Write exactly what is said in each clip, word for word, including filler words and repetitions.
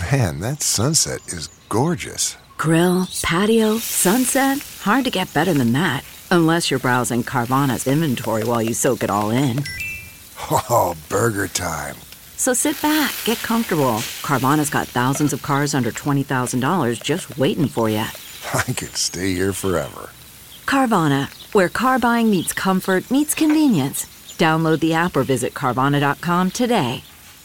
Man, that sunset is gorgeous. Grill, patio, sunset. Hard to get better than that. Unless you're browsing Carvana's inventory while you soak it all in. Oh, burger time. So sit back, get comfortable. Carvana's got thousands of cars under twenty thousand dollars just waiting for you. I could stay here forever. Carvana, where car buying meets comfort, meets convenience. Download the app or visit Carvana dot com today.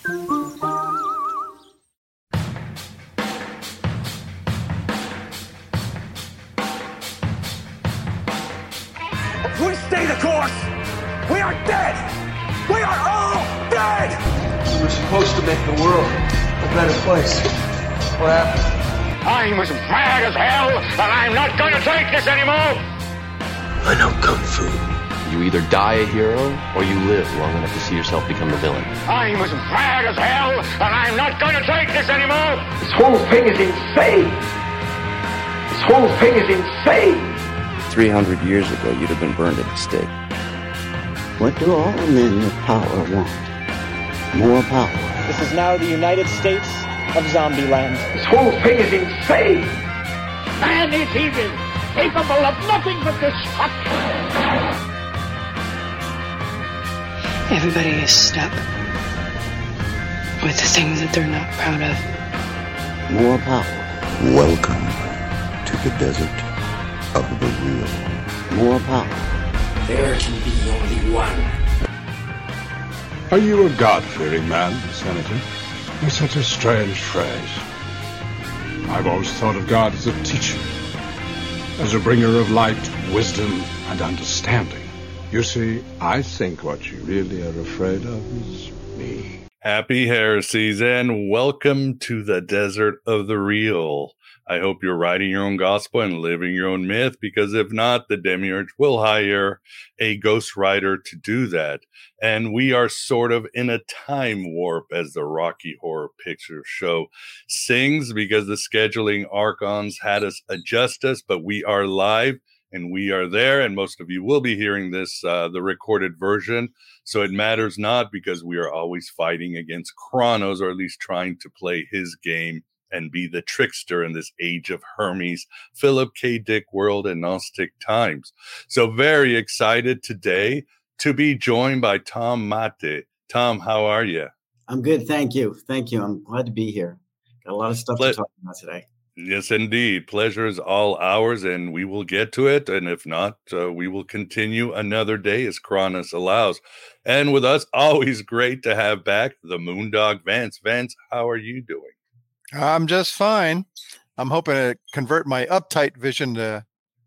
We stay the course! We are dead! We are all dead! We were supposed to make the world a better place. What happened? I'm as mad as hell, and I'm not going to take this anymore! I know Kung Fu. You either die a hero, or you live long enough to see yourself become the villain. I'm as mad as hell, and I'm not going to take this anymore! This whole thing is insane! This whole thing is insane! Three hundred years ago, you'd have been burned at the stake. What do all men with power want? More power. This is now the United States of Zombieland. This whole thing is insane! Man is evil, capable of nothing but destruction! Everybody is stuck with the things that they're not proud of. More power. Welcome to the desert of the real. More power. There can be only one. Are you a God-fearing man, Senator? It's such a strange phrase. I've always thought of God as a teacher, as a bringer of light, wisdom, and understanding. You see, I think what you really are afraid of is me. Happy heresies and welcome to the desert of the real. I hope you're writing your own gospel and living your own myth, because if not, the Demiurge will hire a ghostwriter to do that. And we are sort of in a time warp, as the Rocky Horror Picture Show sings, because the scheduling archons had us adjust us, but we are live and we are there. And most of you will be hearing this, uh, the recorded version. So it matters not, because we are always fighting against Kronos, or at least trying to play his game and be the trickster in this age of Hermes, Philip K. Dick world, and Gnostic times. So very excited today to be joined by Tom Mate. Tom, how are you? I'm good, thank you. Thank you. I'm glad to be here. Got a lot of stuff Ple- to talk about today. Yes, indeed. Pleasure is all ours, and we will get to it. And if not, uh, we will continue another day as Kronos allows. And with us, always great to have back the Moondog Vance. Vance, how are you doing? I'm just fine. I'm hoping to convert my uptight vision to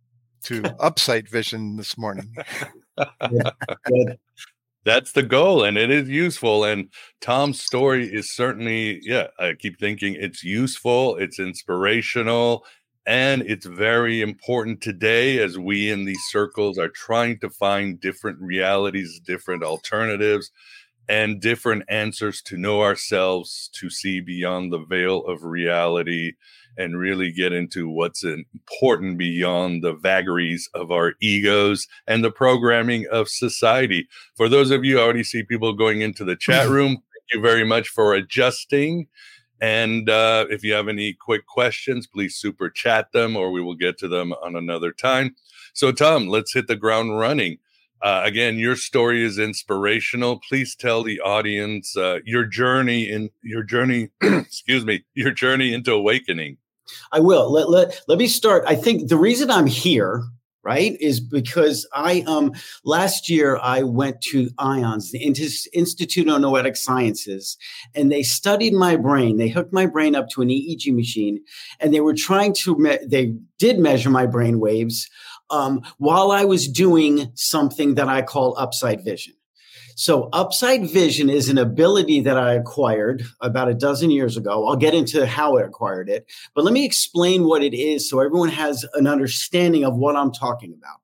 to upsight vision this morning. Yeah, good. That's the goal, and it is useful. And Tom's story is certainly, yeah, I keep thinking it's useful, it's inspirational, and it's very important today as we in these circles are trying to find different realities, different alternatives, and different answers to know ourselves, to see beyond the veil of reality, and really get into what's important beyond the vagaries of our egos and the programming of society. For those of you, I already see people going into the chat room. Thank you very much for adjusting. And uh, if you have any quick questions, please super chat them, or we will get to them on another time. So Tom, let's hit the ground running. Uh, again, your story is inspirational. Please tell the audience uh, your journey in your journey, excuse me, your journey into awakening. I will. Let, let, let me start. I think the reason I'm here, right, is because I um last year I went to IONS, the Institute of Noetic Sciences, and they studied my brain. They hooked my brain up to an E E G machine, and they were trying to, me- they did measure my brain waves um, while I was doing something that I call upside vision. So upside vision is an ability that I acquired about a dozen years ago. I'll get into how I acquired it, but let me explain what it is so everyone has an understanding of what I'm talking about.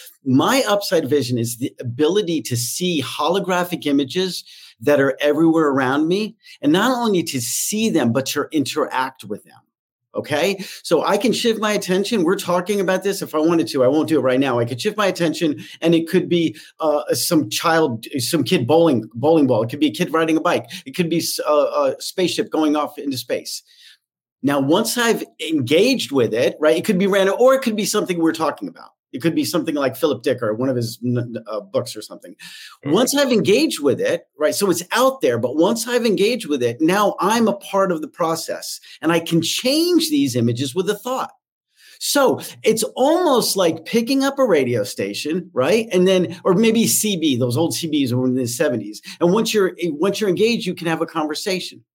My upside vision is the ability to see holographic images that are everywhere around me, and not only to see them, but to interact with them. Okay. So I can shift my attention. We're talking about this. If I wanted to, I won't do it right now. I could shift my attention, and it could be uh, some child, some kid bowling, bowling ball. It could be a kid riding a bike. It could be a, a spaceship going off into space. Now, once I've engaged with it, right, it could be random, or it could be something we're talking about. It could be something like Philip Dick or one of his uh, books or something. Once I've engaged with it, right, so it's out there, but once I've engaged with it, now I'm a part of the process, and I can change these images with a thought. So it's almost like picking up a radio station, right? And then, or maybe C B, those old C Bs were in the seventies. And once you're once you're engaged, you can have a conversation.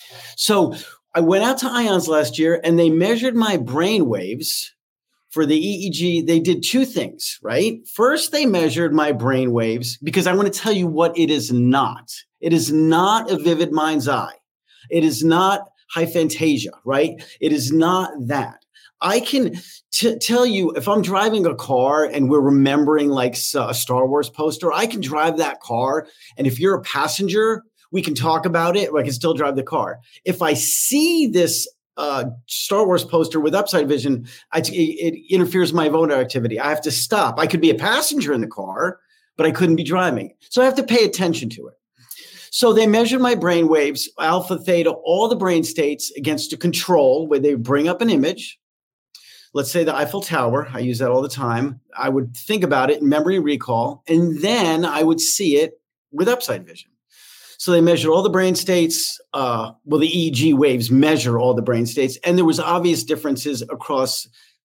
So I went out to IONS last year, and they measured my brain waves for the E E G. They did two things, right? First, they measured my brain waves, because I want to tell you what it is not. It is not a vivid mind's eye. It is not hyphantasia, right? It is not that. I can t- tell you, if I'm driving a car and we're remembering like a Star Wars poster, I can drive that car. And if you're a passenger, we can talk about it, or I can still drive the car. If I see this uh, Star Wars poster with upside vision, I, it, it interferes with my motor activity. I have to stop. I could be a passenger in the car, but I couldn't be driving. So I have to pay attention to it. So they measured my brain waves, alpha, theta, all the brain states against a control where they bring up an image. Let's say the Eiffel Tower. I use that all the time. I would think about it in memory recall, and then I would see it with upside vision. So they measured all the brain states. Uh, well, the E E G waves measure all the brain states, and there was obvious differences across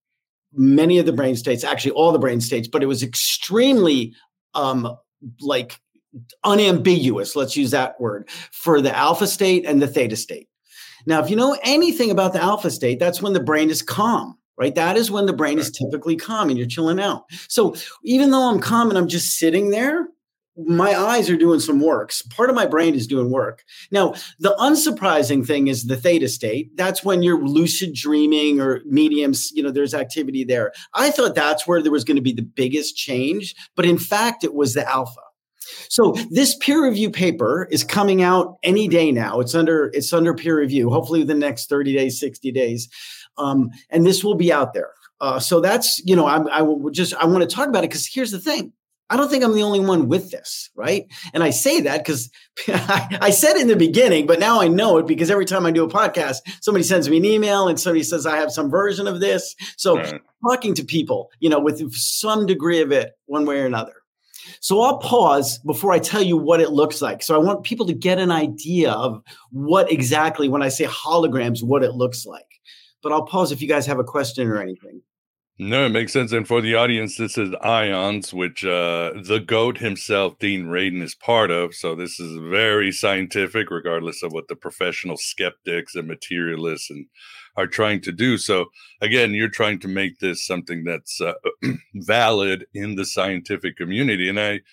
many of the brain states, actually all the brain states, but it was extremely um, like unambiguous, let's use that word, for the alpha state and the theta state. Now, if you know anything about the alpha state, that's when the brain is calm. Right? That is when the brain is typically calm and you're chilling out. So even though I'm calm and I'm just sitting there, my eyes are doing some work. So part of my brain is doing work. Now, the unsurprising thing is the theta state. That's when you're lucid dreaming or mediums, you know, there's activity there. I thought that's where there was going to be the biggest change, but in fact, it was the alpha. So this peer review paper is coming out any day now. It's under, it's under peer review, hopefully within the next thirty days, sixty days. Um, and this will be out there. Uh, so that's, you know, I, I will just, I want to talk about it because here's the thing. I don't think I'm the only one with this, right? And I say that because I, I said it in the beginning, but now I know it because every time I do a podcast, somebody sends me an email and somebody says I have some version of this. So right. Talking to people, you know, with some degree of it one way or another. So I'll pause before I tell you what it looks like. So I want people to get an idea of what exactly, when I say holograms, what it looks like. But I'll pause if you guys have a question or anything. No, it makes sense. And for the audience, this is IONS, which uh, the GOAT himself, Dean Radin, is part of. So this is very scientific, regardless of what the professional skeptics and materialists and are trying to do. So again, you're trying to make this something that's uh, valid in the scientific community. And I,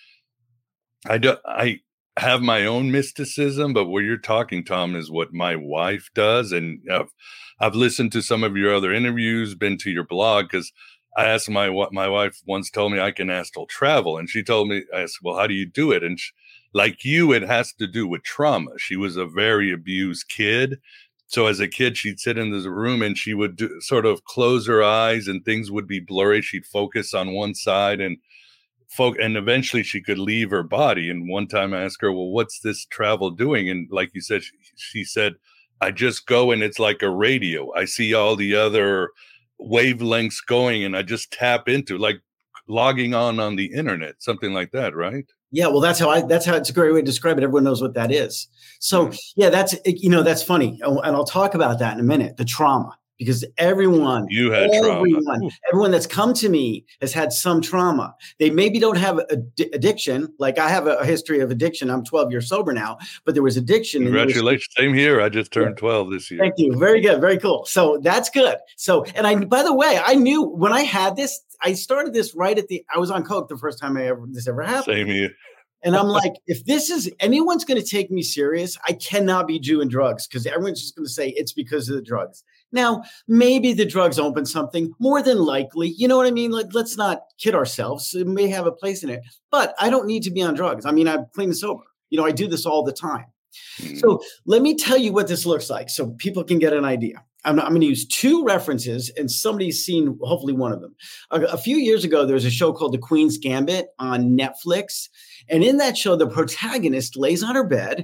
I, do, I have my own mysticism, but what you're talking, Tom, is what my wife does. And uh, I've listened to some of your other interviews, been to your blog, because I asked my what my wife once told me I can astral travel. And she told me, I said, well, how do you do it? And she, like you, it has to do with trauma. She was a very abused kid. So as a kid, she'd sit in this room and she would do, sort of close her eyes and things would be blurry. She'd focus on one side and folk, and eventually she could leave her body. And one time I asked her, well, what's this travel doing? And like you said, she, she said, I just go and it's like a radio. I see all the other wavelengths going and I just tap into, like logging on on the internet, something like that, right? Yeah, well, that's how I, that's how it's a great way to describe it. Everyone knows what that is. So yeah, that's, you know, that's funny. And I'll talk about that in a minute, the trauma, because everyone, you had everyone, trauma. everyone that's come to me has had some trauma. They maybe don't have ad- addiction. Like I have a, a history of addiction. I'm twelve years sober now, but there was addiction. Congratulations. Was, Same here. I just turned yeah. twelve this year. Thank you. Very good. Very cool. So that's good. So, and I, by the way, I knew when I had this, I started this right at the, I was on coke the first time I ever, this ever happened. Same here. And I'm like, if this is, anyone's going to take me serious, I cannot be doing drugs because everyone's just going to say it's because of the drugs. Now, maybe the drugs open something, more than likely. You know what I mean? Like, let's not kid ourselves. It may have a place in it, but I don't need to be on drugs. I mean, I'm clean and sober. You know, I do this all the time. Mm. So let me tell you what this looks like so people can get an idea. I'm, I'm going to use two references, and somebody's seen hopefully one of them. A, a few years ago, there was a show called The Queen's Gambit on Netflix. And in that show, the protagonist lays on her bed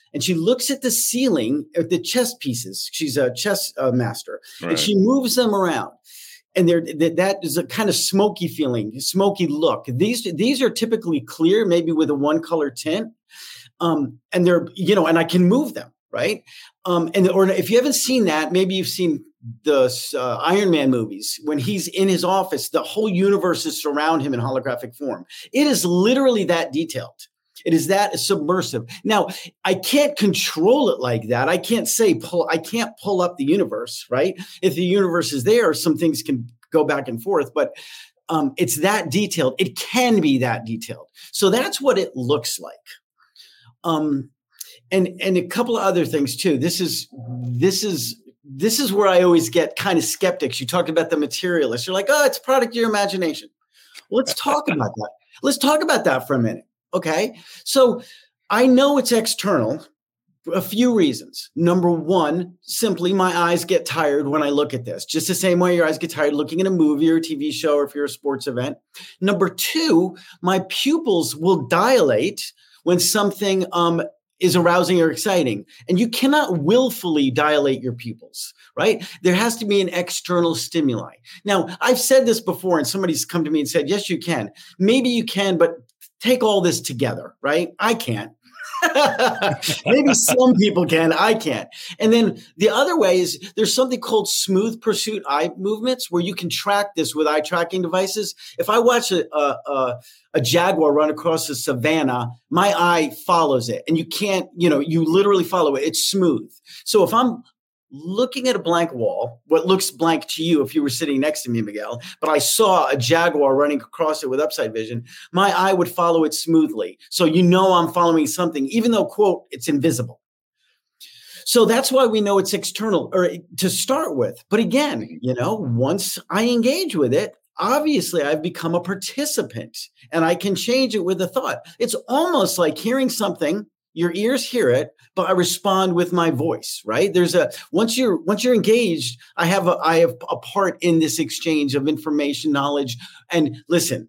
and she looks at the ceiling, at the chess pieces. She's a chess uh, master, Right. and she moves them around. And there, that, that is a kind of smoky feeling, smoky look. These, these are typically clear, maybe with a one color tint. Um, and they're, you know, and I can move them, right? Um, and or if you haven't seen that, maybe you've seen the uh, Iron Man movies. When he's in his office, the whole universe is surround him in holographic form. It is literally that detailed. It is that submersive. Now, I can't control it like that. I can't say pull. I can't pull up the universe, right? If the universe is there, some things can go back and forth, but um, it's that detailed. It can be that detailed. So that's what it looks like. Um, and and a couple of other things too. This is this is this is where I always get kind of skeptics. You talked about the materialist. You're like, oh, it's a product of your imagination. Well, let's talk about that. Let's talk about that for a minute. Okay. So I know it's external for a few reasons. Number one, simply my eyes get tired when I look at this, just the same way your eyes get tired looking at a movie or a T V show, or if you're a sports event. Number two, my pupils will dilate when something um, is arousing or exciting. And you cannot willfully dilate your pupils, right? There has to be an external stimuli. Now, I've said this before, and somebody's come to me and said, yes, you can. Maybe you can, but take all this together, right? I can't. Maybe some people can. I can't. And then the other way is there's something called smooth pursuit eye movements where you can track this with eye tracking devices. If I watch a, a, a jaguar run across the savannah, my eye follows it. And you can't, you know, you literally follow it. It's smooth. So if I'm looking at a blank wall, what looks blank to you if you were sitting next to me, Miguel, but I saw a jaguar running across it with upside vision, my eye would follow it smoothly. So you know I'm following something, even though, quote, it's invisible. So that's why we know it's external, or to start with. But again, you know, once I engage with it, obviously I've become a participant and I can change it with a thought. It's almost like hearing something. Your ears hear it, but I respond with my voice, right? There's a, once you're, once you're engaged, I have a, I have a part in this exchange of information, knowledge. And listen,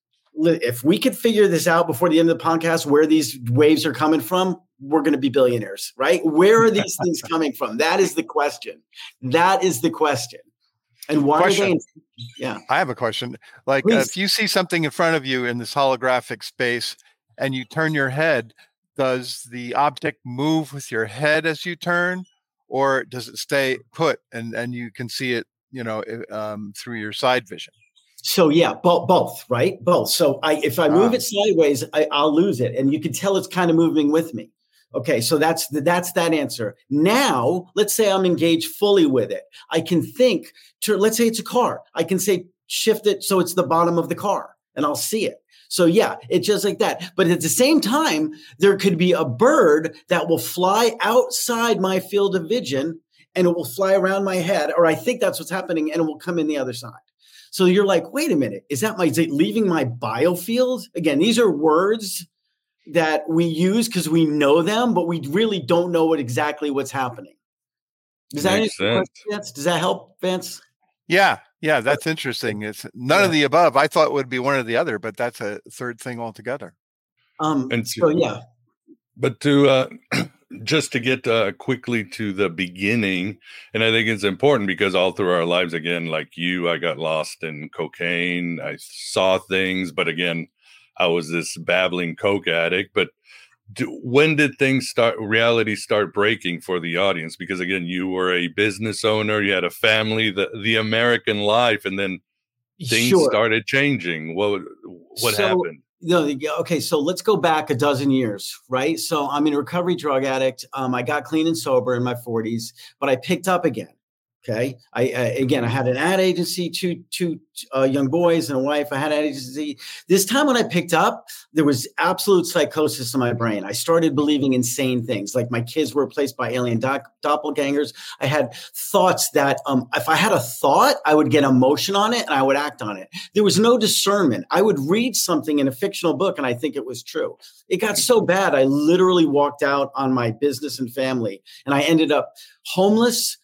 li- if we could figure this out before the end of the podcast, where these waves are coming from, we're going to be billionaires, right? Where are these things coming from? That is the question. That is the question. And why question. are they? In- yeah. I have a question. Like uh, if you see something in front of you in this holographic space and you turn your head, does the object move with your head as you turn, or does it stay put and, and you can see it, you know, um, through your side vision? So yeah, both, both, right? Both. So I, if I move ah. it sideways, I, I'll lose it. And you can tell it's kind of moving with me. Okay. So that's, the, that's that answer. Now, let's say I'm engaged fully with it. I can think to, let's say it's a car. I can say, shift it so it's the bottom of the car and I'll see it. So yeah, it's just like that. But at the same time, there could be a bird that will fly outside my field of vision and it will fly around my head, or I think that's what's happening, and it will come in the other side. So you're like, wait a minute, is that my, is it leaving my biofield? Again, these are words that we use because we know them, but we really don't know what exactly what's happening. Does that answer the question, Vance? Does that help, Vance? Yeah. Yeah, that's interesting. It's none yeah. of the above. I thought it would be one or the other, but that's a third thing altogether. Um, and to, so yeah, but to uh, just to get uh, quickly to the beginning, and I think it's important because all through our lives, again, like you, I got lost in cocaine. I saw things, but again, I was this babbling coke addict. But do, when did things start, reality start breaking for the audience? Because again, you were a business owner, you had a family, the, the American life, and then things sure. started changing. What, what so, happened? No, okay. So let's go back a dozen years, right? So I'm a recovery drug addict. Um, I got clean and sober in my forties, but I picked up again. Okay. I, I again, I had an ad agency, two, two uh, young boys and a wife. I had an ad agency. This time when I picked up, there was absolute psychosis in my brain. I started believing insane things, like my kids were replaced by alien doc- doppelgangers. I had thoughts that um, if I had a thought, I would get emotion on it and I would act on it. There was no discernment. I would read something in a fictional book and I think it was true. It got so bad, I literally walked out on my business and family, and I ended up homeless,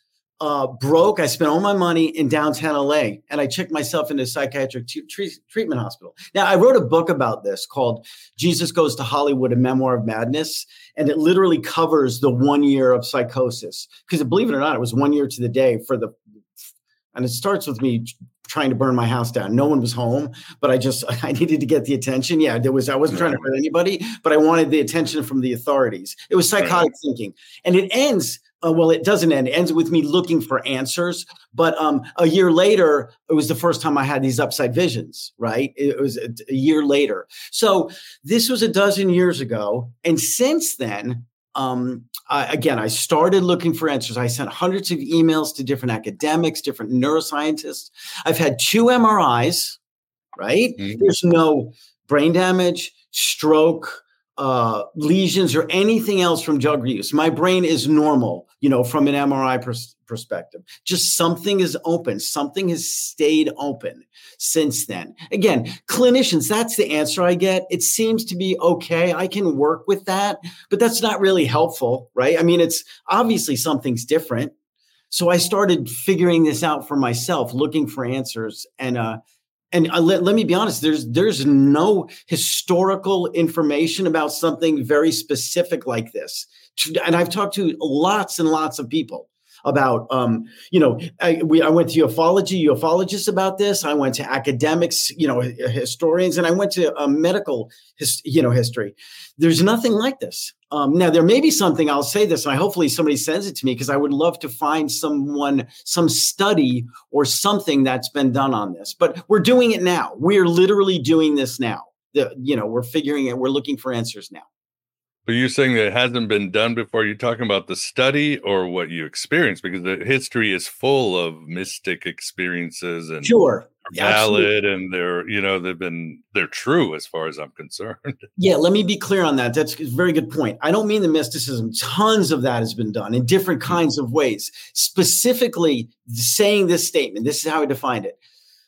uh, broke. I spent all my money in downtown L A, and I checked myself into a psychiatric t- tre- treatment hospital. Now, I wrote a book about this called Jesus Goes to Hollywood, A Memoir of Madness, and it literally covers the one year of psychosis. Because believe it or not, it was one year to the day for the, and it starts with me trying to burn my house down. No one was home, but I just, I needed to get the attention. Yeah, there was, I wasn't trying to hurt anybody, but I wanted the attention from the authorities. It was psychotic right. thinking. And it ends, uh, well, it doesn't end. It ends with me looking for answers. But um, a year later, it was the first time I had these upside visions, right? It was a, a year later. So this was a dozen years ago. And since then, Um, I, again, I started looking for answers. I sent hundreds of emails to different academics, different neuroscientists. I've had two M R Is, right? Mm-hmm. There's no brain damage, stroke, uh, lesions, or anything else from drug use. My brain is normal, you know, from an M R I pers- perspective. Just something is open. Something has stayed open since then. Again, clinicians, that's the answer I get. It seems to be okay. I can work with that, but that's not really helpful, right? I mean, it's obviously something's different. So I started figuring this out for myself, looking for answers. And, uh, and uh, let, let me be honest, there's, there's no historical information about something very specific like this. And I've talked to lots and lots of people about, um, you know, I, we, I went to ufology, ufologists about this. I went to academics, you know, historians, and I went to uh, medical, his, you know, history. There's nothing like this. Um, now, there may be something, I'll say this, and hopefully somebody sends it to me, because I would love to find someone, some study or something that's been done on this. But we're doing it now. We're literally doing this now. The, you know, we're figuring it. We're looking for answers now. But you're saying that it hasn't been done before. You're talking about the study or what you experienced, because the history is full of mystic experiences and sure, valid, and they're, you know, they've been, they're true as far as I'm concerned. Yeah, let me be clear on that. That's a very good point. I don't mean the mysticism. Tons of that has been done in different kinds of ways. Specifically saying this statement, this is how I defined it.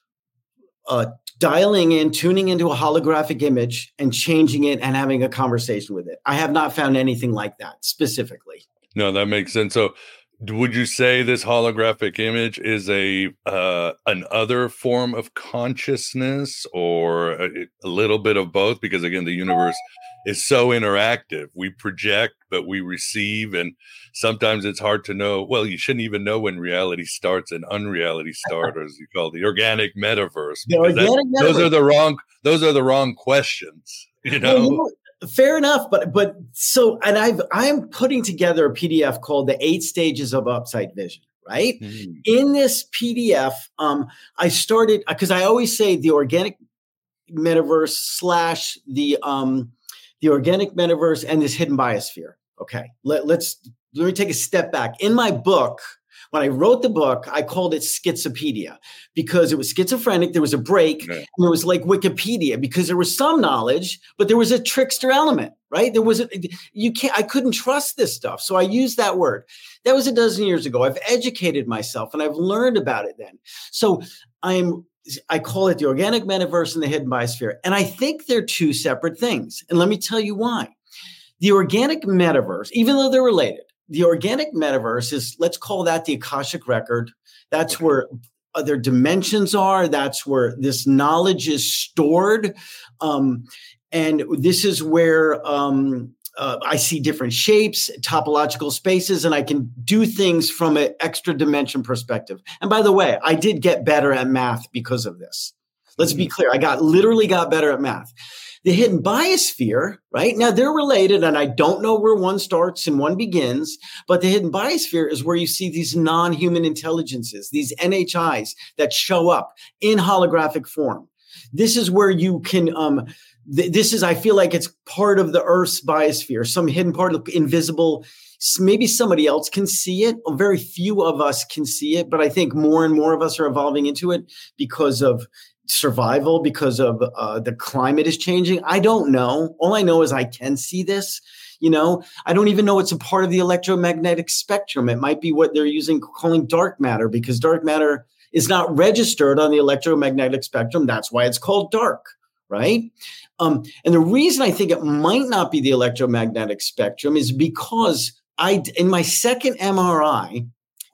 Uh, dialing in, tuning into a holographic image and changing it and having a conversation with it. I have not found anything like that specifically. No, that makes sense. So would you say this holographic image is a uh, an other form of consciousness, or a, a little bit of both? Because again, the universe is so interactive. We project, but we receive, and sometimes it's hard to know. Well, you shouldn't even know when reality starts and unreality starts, as you call the organic metaverse. The organic that, metaverse. Those are the wrong. Those are the wrong questions. You know. Well, you know, fair enough, but but so, and I've I am putting together a P D F called The Eight Stages of Upside Vision. Right. Mm-hmm. In this P D F, um, I started because I always say the organic metaverse slash the um. the organic metaverse and this hidden biosphere. Okay, Let, let's let me take a step back. In my book, when I wrote the book, I called it Schizopedia because it was schizophrenic. There was a break, yeah. and it was like Wikipedia because there was some knowledge, but there was a trickster element, right? There was a, you can't. I couldn't trust this stuff, so I used that word. That was a dozen years ago. I've educated myself and I've learned about it then. So I'm. I call it the organic metaverse and the hidden biosphere. And I think they're two separate things. And let me tell you why. The organic metaverse, even though they're related, the organic metaverse is, let's call that the Akashic record. That's where other dimensions are. That's where this knowledge is stored. Um, and this is where um, uh, I see different shapes, topological spaces, and I can do things from an extra dimension perspective. And by the way, I did get better at math because of this. Let's be clear. I got literally got better at math. The hidden biosphere, right? Now they're related, and I don't know where one starts and one begins, but the hidden biosphere is where you see these non-human intelligences, these N H Is that show up in holographic form. This is where you can, um, th- this is, I feel like it's part of the Earth's biosphere, some hidden part of invisible. Maybe somebody else can see it. Very few of us can see it, but I think more and more of us are evolving into it because of survival, because of uh, the climate is changing. I don't know. All I know is I can see this. You know, I don't even know it's a part of the electromagnetic spectrum. It might be what they're using, calling dark matter, because dark matter is not registered on the electromagnetic spectrum. That's why it's called dark, right? Um, and the reason I think it might not be the electromagnetic spectrum is because I, in my second M R I,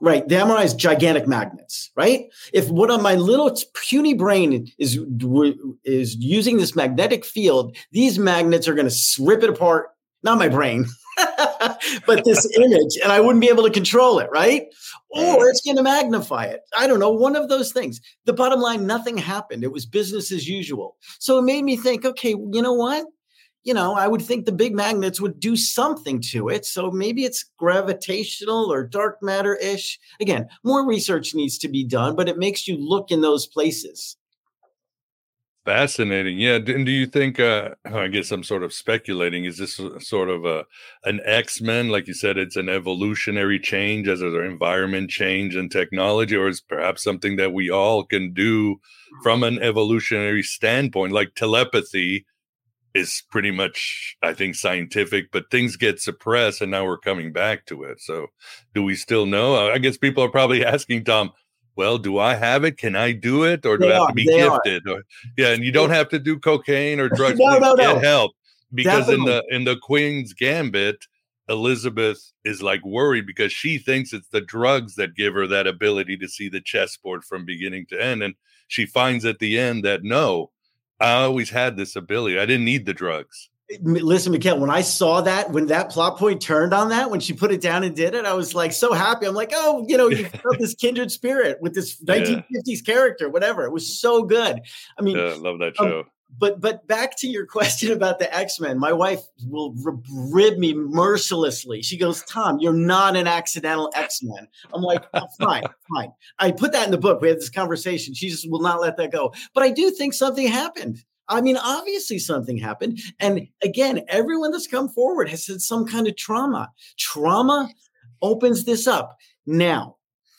Right. The M R I is gigantic magnets, right? If what on my little puny brain is, is using this magnetic field, these magnets are going to rip it apart. Not my brain, but this image, and I wouldn't be able to control it, right? Or it's going to magnify it. I don't know, one of those things. The bottom line, nothing happened. It was business as usual. So it made me think, okay, you know what? You know, I would think the big magnets would do something to it. So maybe it's gravitational or dark matter-ish. Again, more research needs to be done, but it makes you look in those places. Fascinating. Yeah. And do you think, uh, I guess I'm sort of speculating, is this sort of a, an X-Men? Like you said, it's an evolutionary change as an environment change and technology, or is perhaps something that we all can do from an evolutionary standpoint, like telepathy is pretty much, I think, scientific, but things get suppressed and now we're coming back to it. So do we still know? I guess people are probably asking, Tom, well, do I have it? Can I do it? Or do they I have are, to be gifted? Or, yeah, and you don't have to do cocaine or drugs. no, no, get no. help. Because Definitely. in the in the Queen's Gambit, Elizabeth is like worried because she thinks it's the drugs that give her that ability to see the chessboard from beginning to end. And she finds at the end that no, I always had this ability. I didn't need the drugs. Listen, Mikhail, when I saw that, when that plot point turned on that, when she put it down and did it, I was like so happy. I'm like, oh, you know, you felt this kindred spirit with this nineteen fifties yeah. character, whatever. It was so good. I mean, yeah, I love that show. Um, but but back to your question about the X-Men, my wife will rib me mercilessly. She goes, Tom, you're not an accidental X-Men. I'm like, oh, fine, fine. I put that in the book. We had this conversation. She just will not let that go. But I do think something happened. I mean, obviously something happened. And again, everyone that's come forward has had some kind of trauma. Trauma opens this up. Now,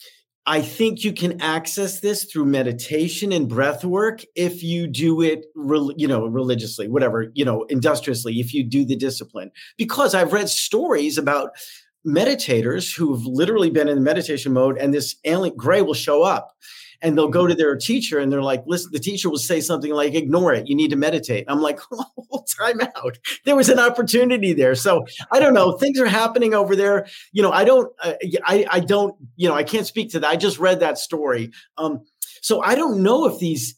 I think you can access this through meditation and breath work if you do it, you know, religiously, whatever, you know, industriously, if you do the discipline. Because I've read stories about meditators who've literally been in meditation mode and this alien gray will show up. And they'll go to their teacher and they're like, listen, the teacher will say something like, ignore it. You need to meditate. I'm like, oh, time out. There was an opportunity there. So I don't know. Things are happening over there. You know, I don't, uh, I, I don't, you know, I can't speak to that. I just read that story. Um, so I don't know if these,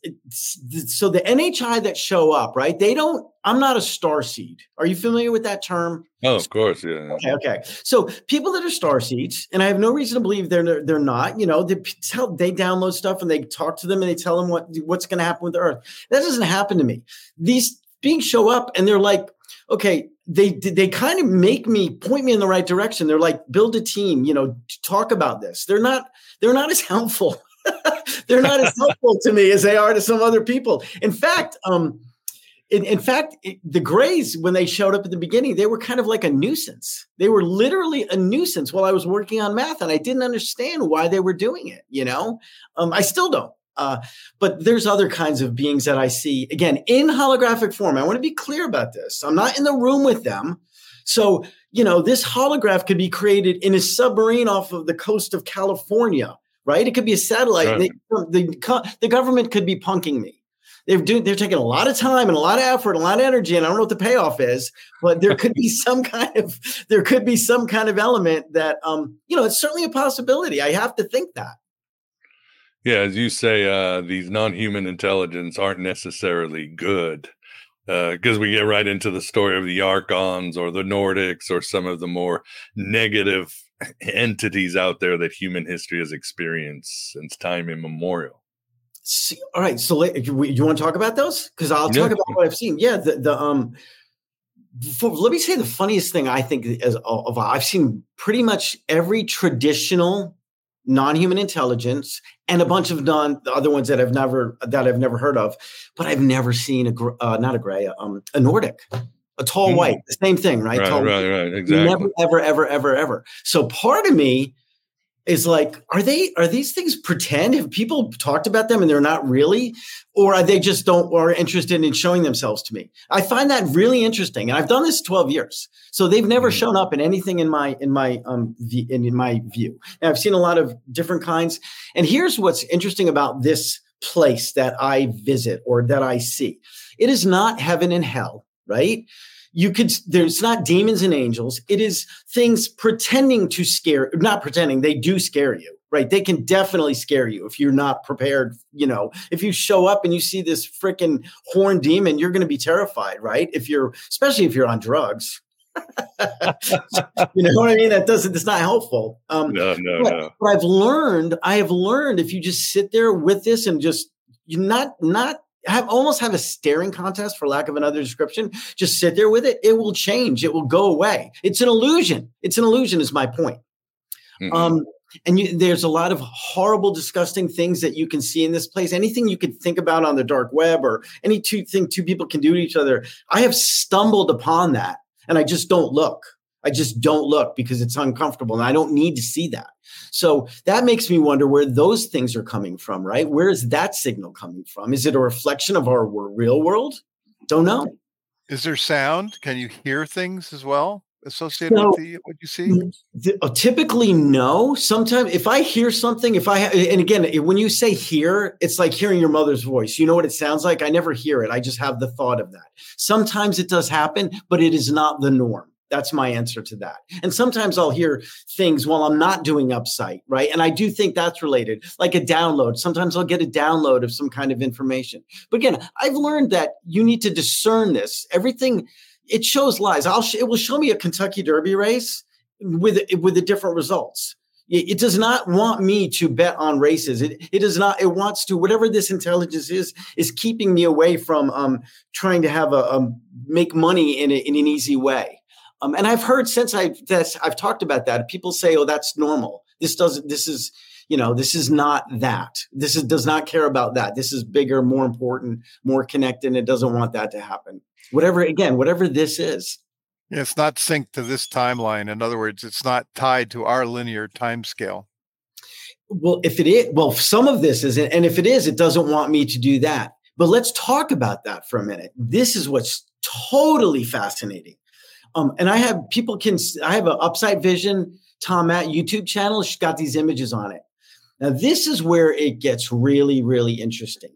so the N H I that show up, right? They don't, I'm not a starseed. Are you familiar with that term? Oh, of course. Yeah. Okay. Okay. So people that are starseeds, and I have no reason to believe they're they're not, you know, they tell, they download stuff and they talk to them and they tell them what, what's going to happen with the earth. That doesn't happen to me. These beings show up and they're like, okay, they, they kind of make me point me in the right direction. They're like, build a team, you know, talk about this. They're not, they're not as helpful. They're not as helpful to me as they are to some other people. In fact, um, In, in fact, it, the Greys, when they showed up at the beginning, they were kind of like a nuisance. They were literally a nuisance while I was working on math, and I didn't understand why they were doing it. You know, um, I still don't. Uh, but there's other kinds of beings that I see, again, in holographic form. I want to be clear about this. I'm not in the room with them. So, you know, this holograph could be created in a submarine off of the coast of California, right? It could be a satellite. Right. They, the, the government could be punking me. They're doing, they're taking a lot of time and a lot of effort, a lot of energy, and I don't know what the payoff is, but there could be some kind of, there could be some kind of element that, um, you know, it's certainly a possibility. I have to think that. Yeah, as you say, uh, these non-human intelligence aren't necessarily good, because uh, we get right into the story of the Archons or the Nordics or some of the more negative entities out there that human history has experienced since time immemorial. See, all right. So you, you want to talk about those? Because I'll talk yeah. about what I've seen. Yeah. The, the um, for, let me say the funniest thing I think is of I've seen pretty much every traditional non-human intelligence and a bunch of non the other ones that I've never that I've never heard of, but I've never seen a uh, not a gray um a Nordic, a tall mm. white, the same thing, right? Right, tall right, right. Exactly. Never, ever, ever, ever, ever. So part of me is like, are they, are these things pretend? Have people talked about them and they're not really, or are they just don't, or interested in showing themselves to me? I find that really interesting. And I've done this twelve years. So they've never mm-hmm. shown up in anything in my, in my, um, v- in, in my view. And I've seen a lot of different kinds. And here's what's interesting about this place that I visit or that I see. It is not heaven and hell, right? you could, there's not demons and angels. It is things pretending to scare, not pretending, they do scare you, right? They can definitely scare you if you're not prepared. You know, if you show up and you see this freaking horned demon, you're going to be terrified, right? If you're, especially if you're on drugs. You know what I mean? That doesn't, it's not helpful. Um, no, no, but, no. But I've learned, I have learned if you just sit there with this and just, you not, not, have almost have a staring contest, for lack of another description. Just sit there with it. It will change. It will go away. It's an illusion. It's an illusion is my point. Mm-hmm. Um, and you, there's a lot of horrible, disgusting things that you can see in this place. Anything you could think about on the dark web or any two thing two people can do to each other. I have stumbled upon that and I just don't look. I just don't look because it's uncomfortable and I don't need to see that. So that makes me wonder where those things are coming from, right? Where is that signal coming from? Is it a reflection of our real world? Don't know. Is there sound? Can you hear things as well associated so, with the, what you see? The, uh, typically, no. Sometimes if I hear something, if I, ha- and again, when you say hear, it's like hearing your mother's voice. You know what it sounds like? I never hear it. I just have the thought of that. Sometimes it does happen, but it is not the norm. That's my answer to that. And sometimes I'll hear things while I'm not doing Upsite, right? And I do think that's related, like a download. Sometimes I'll get a download of some kind of information. But again, I've learned that you need to discern this. Everything, it shows lies. I'll sh- it will show me a Kentucky Derby race with, with the different results. It, it does not want me to bet on races. It, it does not, it wants to, whatever this intelligence is, is keeping me away from um, trying to have a, um, make money in, a, in an easy way. Um, and I've heard since I've that's, I've talked about that, people say, "Oh, that's normal. This doesn't. This is, you know, this is not that. This is does not care about that. This is bigger, more important, more connected. And it doesn't want that to happen. Whatever. Again, whatever this is, yeah, it's not synced to this timeline. In other words, it's not tied to our linear time scale. Well, if it is, well, some of this isn't, and if it is, it doesn't want me to do that. But let's talk about that for a minute. This is what's totally fascinating. Um, and I have people can, I have an Upside Vision, Tom Matt YouTube channel. She's got these images on it. Now, this is where it gets really, really interesting.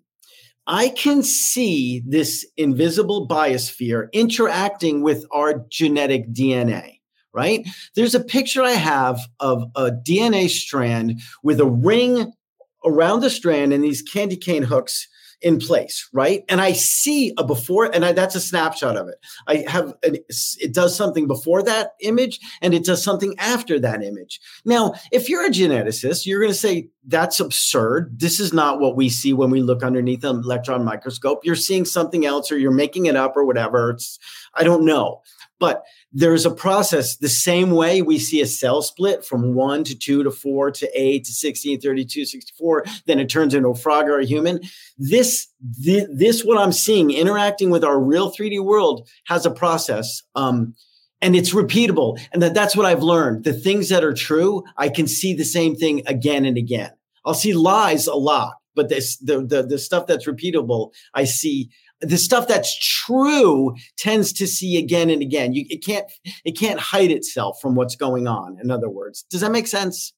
I can see this invisible biosphere interacting with our genetic D N A, right? There's a picture I have of a D N A strand with a ring around the strand and these candy cane hooks in place, right? And I see a before, and I, that's a snapshot of it. I have, an, it does something before that image, and it does something after that image. Now, if you're a geneticist, you're going to say, that's absurd. This is not what we see when we look underneath an electron microscope. You're seeing something else, or you're making it up, or whatever. It's, I don't know. But there's a process the same way we see a cell split from one to two to four to eight to sixteen, thirty-two, sixty-four, then it turns into a frog or a human. This, this, this what I'm seeing interacting with our real three D world has a process. Um, and it's repeatable. And that, that's what I've learned. The things that are true, I can see the same thing again and again. I'll see lies a lot, but this, the, the, the stuff that's repeatable, I see. The stuff that's true tends to see again and again. You, it can't, it can't hide itself from what's going on. In other words, does that make sense?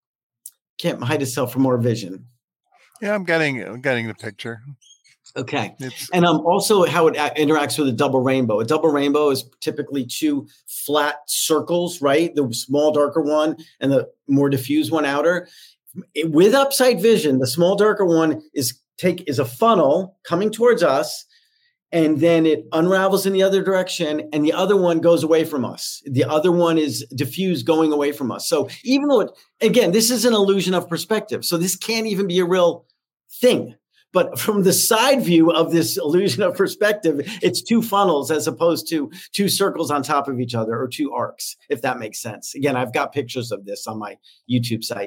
Can't hide itself from our vision. Yeah, I'm getting, I'm getting the picture. Okay. It's, and um, also how it interacts with a double rainbow. A double rainbow is typically two flat circles, right? The small, darker one and the more diffuse one outer. With Upside Vision, the small, darker one is take is a funnel coming towards us. And then it unravels in the other direction, and the other one goes away from us. The other one is diffused going away from us. So even though, it, again, this is an illusion of perspective. So this can't even be a real thing. But from the side view of this illusion of perspective, it's two funnels as opposed to two circles on top of each other or two arcs, if that makes sense. Again, I've got pictures of this on my YouTube site.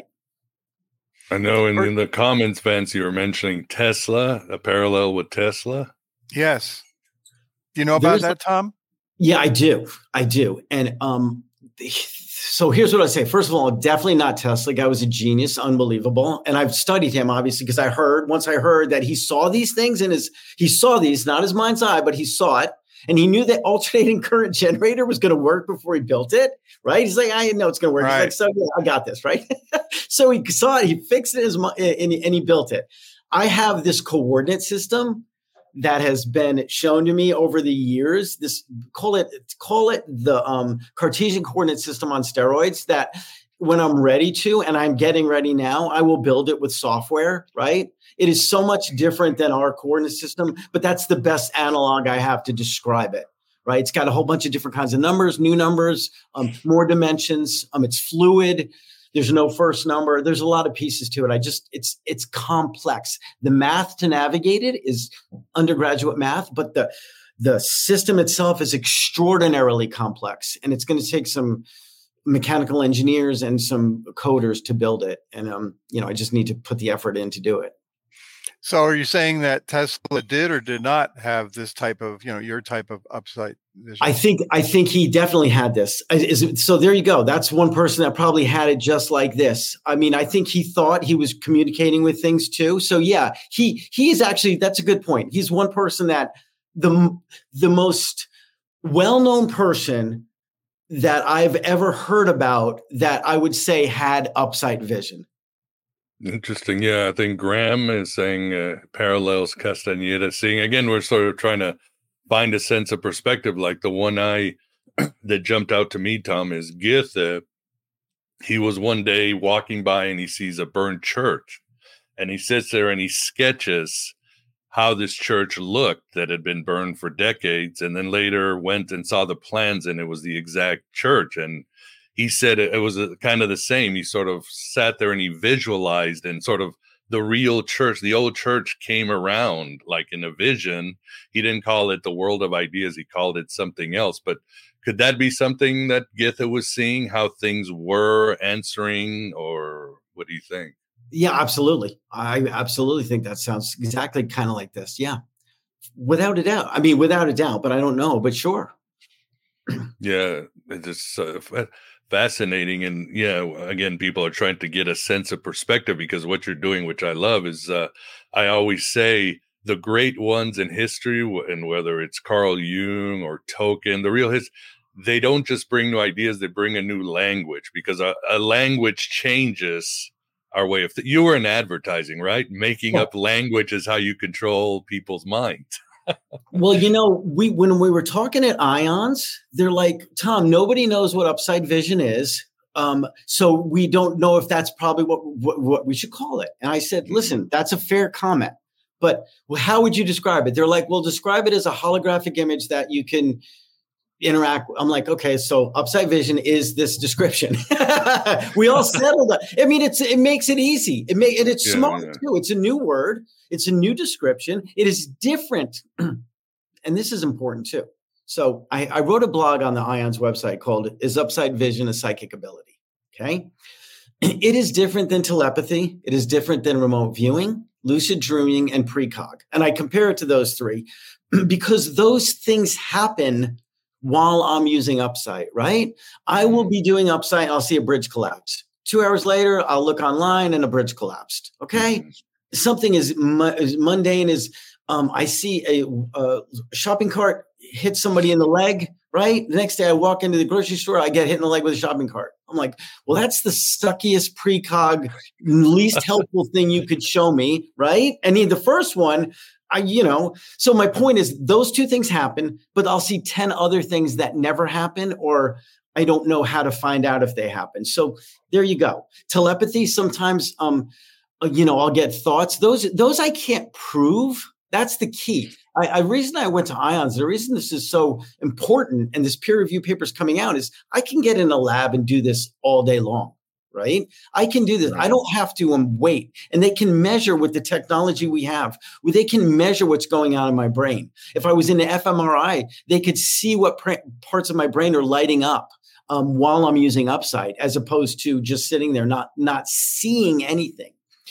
I know in, in the comments, Vance, you were mentioning Tesla, a parallel with Tesla. Yes. Do you know about There's, that, Tom? Yeah, I do. I do. And um, so here's what I say. First of all, definitely not Tesla. Guy was a genius, unbelievable. And I've studied him, obviously, because I heard, once I heard that he saw these things in his, he saw these, not his mind's eye, but he saw it. And he knew that alternating current generator was going to work before he built it, right? He's like, I know it's going to work. Right. He's like, so yeah, I got this, right? So he saw it, he fixed it, in his, and, he, and he built it. I have this coordinate system that has been shown to me over the years. This call it call it the um, Cartesian coordinate system on steroids. That when I'm ready to, and I'm getting ready now, I will build it with software. Right? It is so much different than our coordinate system, but that's the best analog I have to describe it. Right? It's got a whole bunch of different kinds of numbers, new numbers, um, more dimensions. Um, it's fluid. There's no first number. There's a lot of pieces to it. I just, it's, it's complex. The math to navigate it is undergraduate math, but the, the system itself is extraordinarily complex, and it's going to take some mechanical engineers and some coders to build it. And, um, you know, I just need to put the effort in to do it. So are you saying that Tesla did or did not have this type of, you know, your type of upside vision? I think I think he definitely had this. Is it, so there you go. That's one person that probably had it just like this. I mean, I think he thought he was communicating with things too. So yeah, he he is actually, that's a good point. He's one person that the the most well-known person that I've ever heard about that I would say had upside vision. Interesting. Yeah, I think Graham is saying uh, parallels Castaneda seeing. Again, we're sort of trying to find a sense of perspective. Like the one I that jumped out to me, Tom, is Goethe. He was one day walking by and he sees a burned church. And he sits there and he sketches how this church looked that had been burned for decades. And then later went and saw the plans and it was the exact church. And he said it was a, kind of the same. He sort of sat there and he visualized, and sort of the real church, the old church came around like in a vision. He didn't call it the world of ideas. He called it something else. But could that be something that Goethe was seeing, how things were answering, or what do you think? Yeah, absolutely. I absolutely think that sounds exactly kind of like this. Yeah, without a doubt. I mean, without a doubt, but I don't know, but sure. Yeah, it's just uh, fascinating. And yeah, again, people are trying to get a sense of perspective, because what you're doing, which I love, is uh, I always say the great ones in history, and whether it's Carl Jung or Tolkien, the real his, they don't just bring new ideas, they bring a new language, because a, a language changes our way of th- you were in advertising, right? Making yeah. up language is how you control people's minds. Well, you know, we when we were talking at IONS, they're like, Tom, nobody knows what upside vision is. Um, so we don't know if that's probably what, what, what we should call it. And I said, listen, that's a fair comment. But how would you describe it? They're like, well, describe it as a holographic image that you can interact. I'm like, okay, so upside vision is this description. We all settled on. I mean, it's it makes it easy. It make and it's yeah, smart yeah. too. It's a new word. It's a new description. It is different, and this is important too. So I, I wrote a blog on the IONS website called "Is Upside Vision a Psychic Ability?" Okay, it is different than telepathy. It is different than remote viewing, lucid dreaming, and precog. And I compare it to those three because those things happen while I'm using upside, right? I will be doing upside. I'll see a bridge collapse. Two hours later, I'll look online and a bridge collapsed. Okay. Mm-hmm. Something as, mu- as mundane as um, I see a, a shopping cart hit somebody in the leg, right? The next day I walk into the grocery store, I get hit in the leg with a shopping cart. I'm like, well, that's the stuckiest precog, least helpful thing you could show me, right? And the first one, I, you know, so my point is those two things happen, but I'll see ten other things that never happen, or I don't know how to find out if they happen. So there you go. Telepathy, sometimes, um, you know, I'll get thoughts. Those, those I can't prove. That's the key. I, I reason I went to IONS, the reason this is so important and this peer review paper is coming out is I can get in a lab and do this all day long. Right? I can do this. I don't have to um, wait. And they can measure with the technology we have. They can measure what's going on in my brain. If I was in an F M R I, they could see what pr- parts of my brain are lighting up um, while I'm using upside, as opposed to just sitting there not, not seeing anything.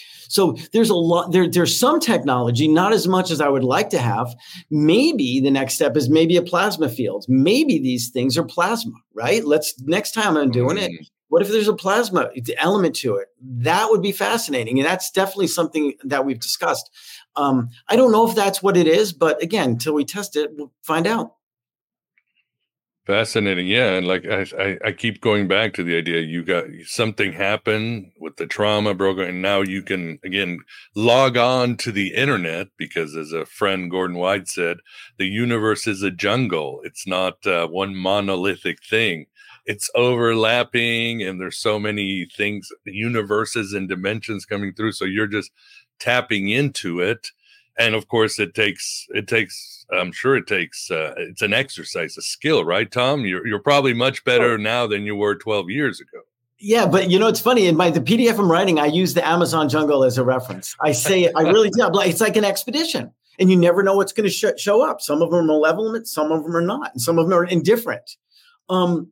So there's a lot, there, there's some technology, not as much as I would like to have. Maybe the next step is maybe a plasma field. Maybe these things are plasma, right? Let's, next time I'm doing it, what if there's a plasma element to it? That would be fascinating. And that's definitely something that we've discussed. Um, I don't know if that's what it is, but again, until we test it, we'll find out. Fascinating. Yeah. And like, I, I, I keep going back to the idea you got something happen with the trauma broken. And now you can, again, log on to the internet because, as a friend, Gordon White, said, the universe is a jungle. It's not uh, one monolithic thing. It's overlapping, and there's so many things, universes and dimensions coming through. So you're just tapping into it. And of course, it takes, it takes, I'm sure it takes, uh, it's an exercise, a skill, right, Tom? You're you're probably much better oh. now than you were twelve years ago. Yeah, but you know, it's funny. In my the P D F I'm writing, I use the Amazon jungle as a reference. I say, I really do. It's like an expedition, and you never know what's going to sh- show up. Some of them are malevolent, some of them are not, and some of them are indifferent. Um,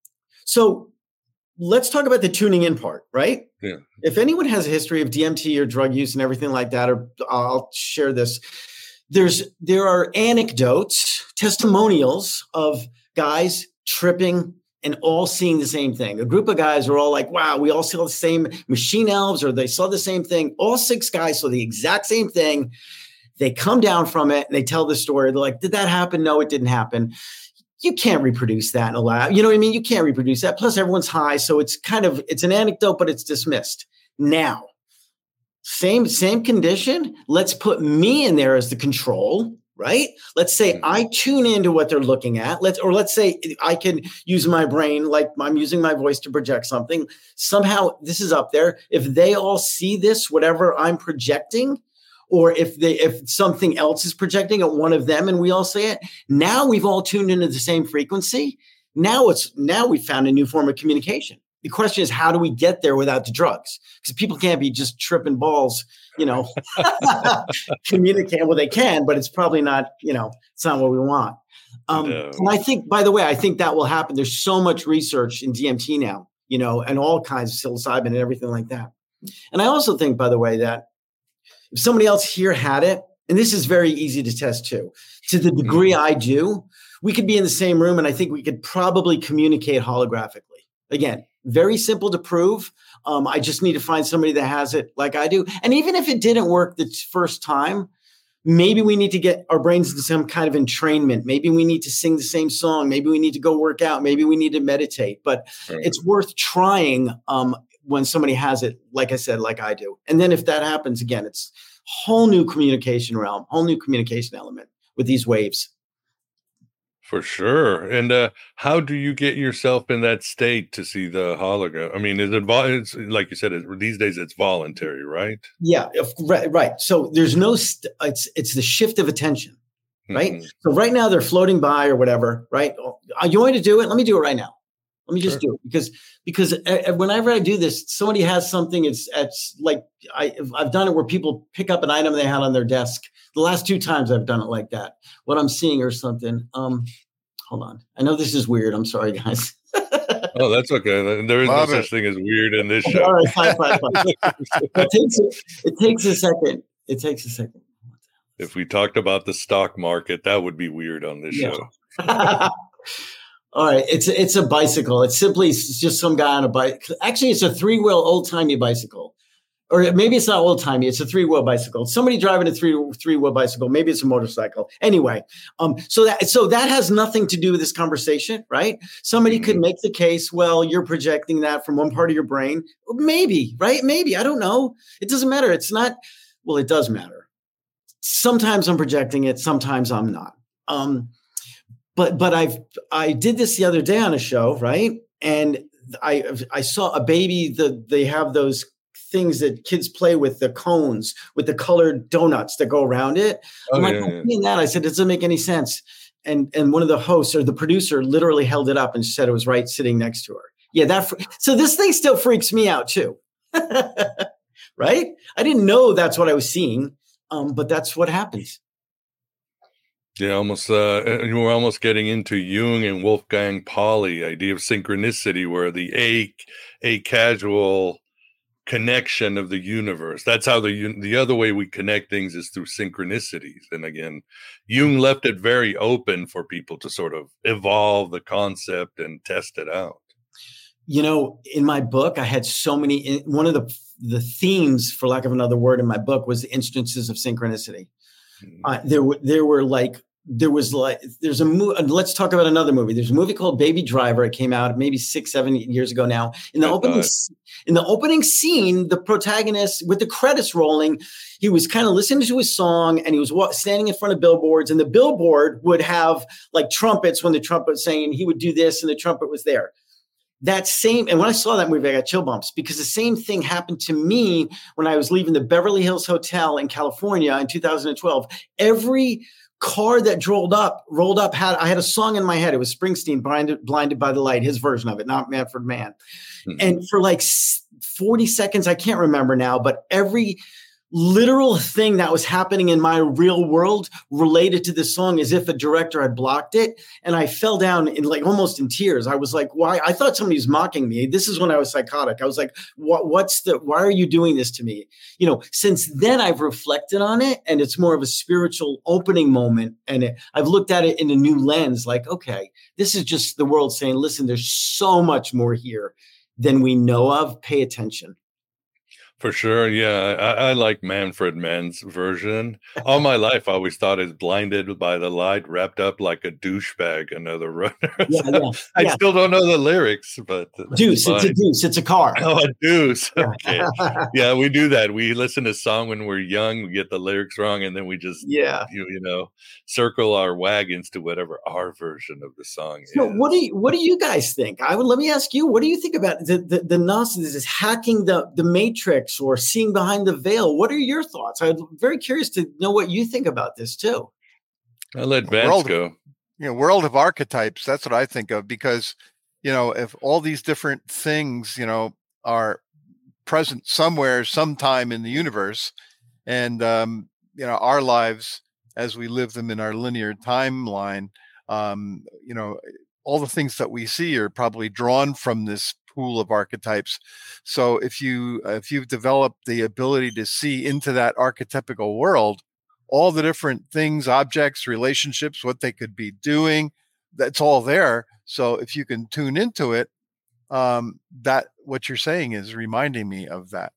so let's talk about the tuning in part, right? Yeah. If anyone has a history of D M T or drug use and everything like that, or I'll share this. There's there are anecdotes, testimonials of guys tripping and all seeing the same thing. A group of guys are all like, wow, we all saw the same machine elves, or they saw the same thing. All six guys saw the exact same thing. They come down from it and they tell the story. They're like, did that happen? No, it didn't happen. You can't reproduce that in a lab. You know what I mean? You can't reproduce that. Plus everyone's high. So it's kind of, it's an anecdote, but it's dismissed. Now, Same, same condition. Let's put me in there as the control, right? Let's say I tune into what they're looking at. Let's, or let's say I can use my brain, like I'm using my voice to project something. Somehow this is up there. If they all see this, whatever I'm projecting, or if they, if something else is projecting at one of them and we all say it, now we've all tuned into the same frequency. Now it's, now we've found a new form of communication. The question is, how do we get there without the drugs? Because people can't be just tripping balls, you know, communicate. Well, they can, but it's probably not, you know, it's not what we want. Um, no. And I think, by the way, I think that will happen. There's so much research in D M T now, you know, and all kinds of psilocybin and everything like that. And I also think, by the way, that if somebody else here had it, and this is very easy to test too, to the degree I do, we could be in the same room and I think we could probably communicate holographically. Again, very simple to prove. Um, I just need to find somebody that has it like I do. And even if it didn't work the first time, maybe we need to get our brains into some kind of entrainment. Maybe we need to sing the same song. Maybe we need to go work out. Maybe we need to meditate. But right. It's worth trying um, when somebody has it, like I said, like I do. And then if that happens again, it's a whole new communication realm, whole new communication element with these waves. For sure. And uh, how do you get yourself in that state to see the hologram? I mean, is it it's, like you said, it, these days it's voluntary, right? Yeah, right. right. So there's no, st- it's it's the shift of attention, right? Mm-hmm. So right now they're floating by or whatever, right? You want me to do it? Let me do it right now. Let me just sure. do it because because uh, whenever I do this, somebody has something. It's it's like I I've done it where people pick up an item they had on their desk. The last two times I've done it like that. What I'm seeing or something. Um, hold on. I know this is weird. I'm sorry, guys. Oh, that's okay. There is Love no it. such thing as weird in this show. All right, fine, fine, fine. it, takes a, it takes a second. It takes a second. If we talked about the stock market, that would be weird on this yeah. show. All right, it's it's a bicycle. It's simply it's just some guy on a bike. Actually, it's a three-wheel old-timey bicycle. Or maybe it's not old-timey. It's a three-wheel bicycle. It's somebody driving a three, three-wheel bicycle. Maybe it's a motorcycle. Anyway, um, so that so that has nothing to do with this conversation, right? Somebody mm-hmm. could make the case, well, you're projecting that from one part of your brain. Maybe, right? Maybe. I don't know. It doesn't matter. It's not – well, it does matter. Sometimes I'm projecting it. Sometimes I'm not. Um But but I've I did this the other day on a show, right? And I I saw a baby. The they have those things that kids play with, the cones with the colored donuts that go around it. Oh, I'm like, yeah, I'm yeah. seeing that. I said, it doesn't make any sense. And and one of the hosts or the producer literally held it up and said it was right sitting next to her. Yeah, that. Fr- so this thing still freaks me out too, right? I didn't know that's what I was seeing, um, but that's what happens. Yeah, almost. Uh, you were almost getting into Jung and Wolfgang Pauli, idea of synchronicity, where the a a casual connection of the universe. That's how the the other way we connect things is through synchronicities. And again, Jung left it very open for people to sort of evolve the concept and test it out. You know, in my book, I had so many. One of the the themes, for lack of another word, in my book was the instances of synchronicity. Mm-hmm. Uh, there were there were like there was like, there's a movie, let's talk about another movie. There's a movie called Baby Driver. It came out maybe six, seven years ago now. In the opening, in the opening scene, the protagonist with the credits rolling, he was kind of listening to his song and he was wa- standing in front of billboards, and the billboard would have like trumpets when the trumpet was saying, and he would do this and the trumpet was there. That same, and when I saw that movie, I got chill bumps because the same thing happened to me when I was leaving the Beverly Hills Hotel in California in two thousand twelve. Every car that rolled up, rolled up had, I had a song in my head. It was Springsteen, Blinded, Blinded by the Light, his version of it, not Manfred Mann. Mm-hmm. And for like forty seconds, I can't remember now, but every literal thing that was happening in my real world related to this song as if a director had blocked it. And I fell down in like almost in tears. I was like, why? I thought somebody was mocking me. This is when I was psychotic. I was like, what, what's the, why are you doing this to me? You know, since then I've reflected on it and it's more of a spiritual opening moment. And it, I've looked at it in a new lens, like, okay, this is just the world saying, listen, there's so much more here than we know of. Pay attention. For sure. Yeah. I, I like Manfred Mann's version. All my life, I always thought it's Blinded by the Light, wrapped up like a douchebag, another runner. Yeah, so yeah, I yeah. still don't know the lyrics, but Deuce, it's a deuce, it's a car. Oh, a deuce. Okay. Yeah, we do that. We listen to a song when we're young, we get the lyrics wrong, and then we just, yeah, you, you know, circle our wagons to whatever our version of the song so is. What do you, what do you guys think? I would, let me ask you, what do you think about the the, the Gnostics is hacking the, the matrix or seeing behind the veil? What are your thoughts? I'm very curious to know what you think about this too. I'll let Vance world, go. You know, world of archetypes. That's what I think of because, you know, if all these different things, you know, are present somewhere, sometime in the universe, and um, you know, our lives as we live them in our linear timeline, um, you know, all the things that we see are probably drawn from this pool of archetypes. So if you uh, if you've developed the ability to see into that archetypical world, all the different things, objects, relationships, what they could be doing, that's all there. So if you can tune into it, um, that what you're saying is reminding me of that.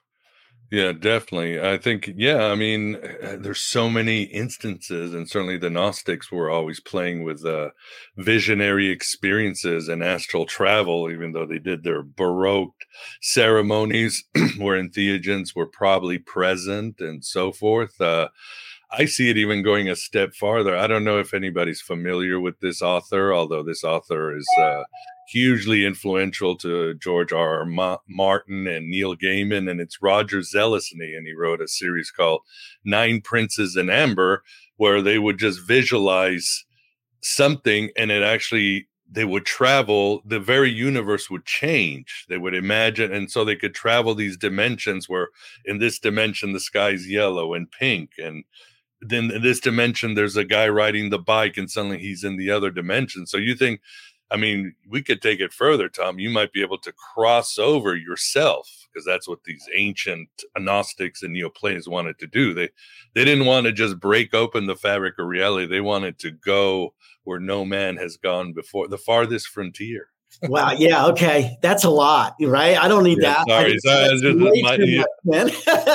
Yeah, definitely. I think, yeah, I mean, there's so many instances, and certainly the Gnostics were always playing with uh, visionary experiences and astral travel, even though they did their Baroque ceremonies where entheogens were probably present and so forth. Uh, I see it even going a step farther. I don't know if anybody's familiar with this author, although this author is uh, hugely influential to George R. R. Ma- Martin and Neil Gaiman, and it's Roger Zelazny, and he wrote a series called Nine Princes in Amber, where they would just visualize something, and it actually, they would travel, the very universe would change. They would imagine, and so they could travel these dimensions where in this dimension, the sky's yellow and pink, and then in this dimension, there's a guy riding the bike and suddenly he's in the other dimension. So you think, I mean, we could take it further, Tom. You might be able to cross over yourself, because that's what these ancient Gnostics and Neoplatonists wanted to do. They they didn't want to just break open the fabric of reality. They wanted to go where no man has gone before, the farthest frontier. Wow. Yeah. Okay. That's a lot, right? I don't need yeah, that. Sorry. I sorry just my, much, man.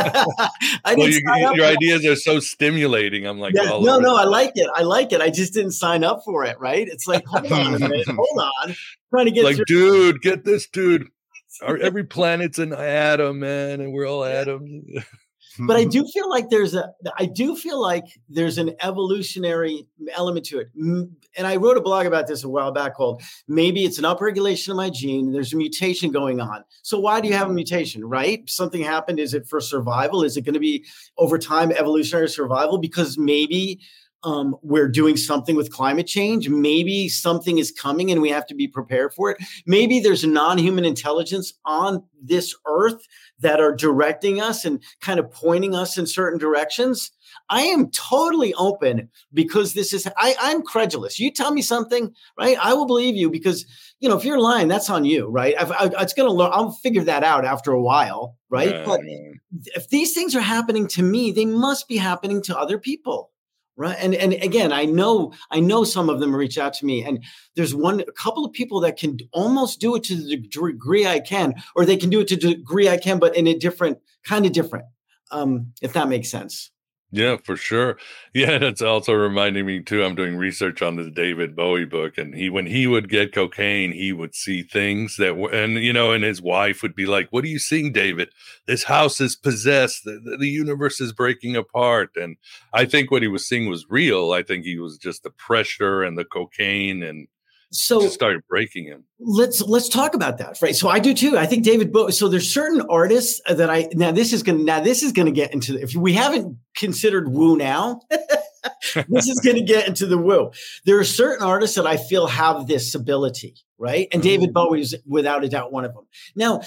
I well, you, your up. ideas are so stimulating. I'm like, yeah, no, no, I like it. I like it. I just didn't sign up for it. Right. It's like, hold on a minute. Hold on. I'm trying to get like, through. dude, get this, dude. Our, every planet's an atom, man, and we're all atoms. But I do feel like there's a, I do feel like there's an evolutionary element to it. And I wrote a blog about this a while back called Maybe It's an Upregulation of My Gene. There's a mutation going on. So why do you have a mutation, right? Something happened. Is it for survival? Is it going to be over time evolutionary survival? Because maybe um, we're doing something with climate change. Maybe something is coming and we have to be prepared for it. Maybe there's a non-human intelligence on this earth that are directing us and kind of pointing us in certain directions. I am totally open because this is, I, I'm credulous. You tell me something, right? I will believe you because, you know, if you're lying, that's on you, right? I've, I, it's going to learn, I'll figure that out after a while, right? Yeah, but yeah. If these things are happening to me, they must be happening to other people. Right. And and again, I know I know some of them reach out to me, and there's one a couple of people that can almost do it to the degree I can, or they can do it to the degree I can, but in a different kind of different, um, if that makes sense. Yeah, for sure. Yeah, that's also reminding me too. I'm doing research on this David Bowie book, and he, when he would get cocaine, he would see things that, were, and you know, and his wife would be like, "What are you seeing, David? This house is possessed. The, the, the universe is breaking apart." And I think what he was seeing was real. I think he was just the pressure and the cocaine, and so just started breaking him. Let's let's talk about that, right? So I do too. I think David Bowie. So there's certain artists that I now this is gonna now this is gonna get into the, if we haven't considered woo now, this is gonna get into the woo. There are certain artists that I feel have this ability, right? And David Bowie is without a doubt one of them. Now,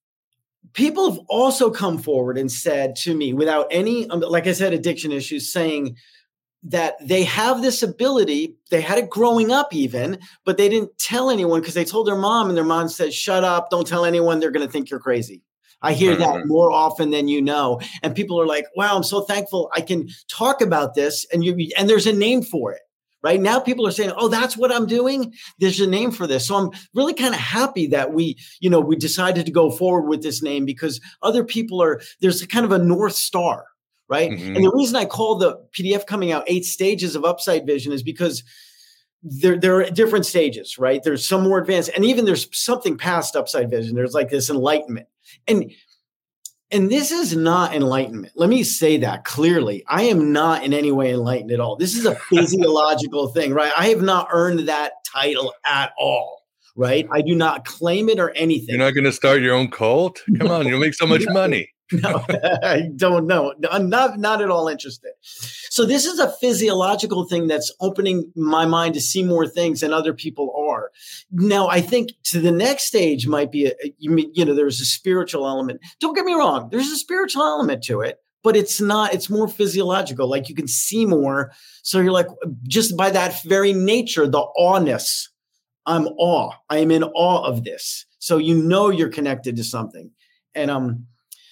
people have also come forward and said to me, without any, um, like I said, addiction issues, saying that they have this ability. They had it growing up even, but they didn't tell anyone because they told their mom, and their mom said, "Shut up, don't tell anyone. They're going to think you're crazy." I hear that more often than you know. And people are like, wow, I'm so thankful I can talk about this. And you, and there's a name for it. Right now, people are saying, "Oh, that's what I'm doing." There's a name for this. So I'm really kind of happy that we, you know, we decided to go forward with this name, because other people are, there's kind of a North Star. Right. Mm-hmm. And the reason I call the P D F coming out Eight Stages of Upside Vision is because there, there are different stages, right? There's some more advanced, and even there's something past upside vision. There's like this enlightenment. And, and this is not enlightenment. Let me say that clearly. I am not in any way enlightened at all. This is a physiological thing, right? I have not earned that title at all. Right. I do not claim it or anything. You're not going to start your own cult? Come on, you'll make so much no. money. No, I don't know. I'm not, not at all interested. So this is a physiological thing that's opening my mind to see more things than other people are. Now, I think to the next stage might be, a, you mean, you know, there's a spiritual element. Don't get me wrong. There's a spiritual element to it, but it's not, it's more physiological. Like you can see more. So you're like, just by that very nature, the awness, I'm awe. I am in awe of this. So you know you're connected to something. And, um,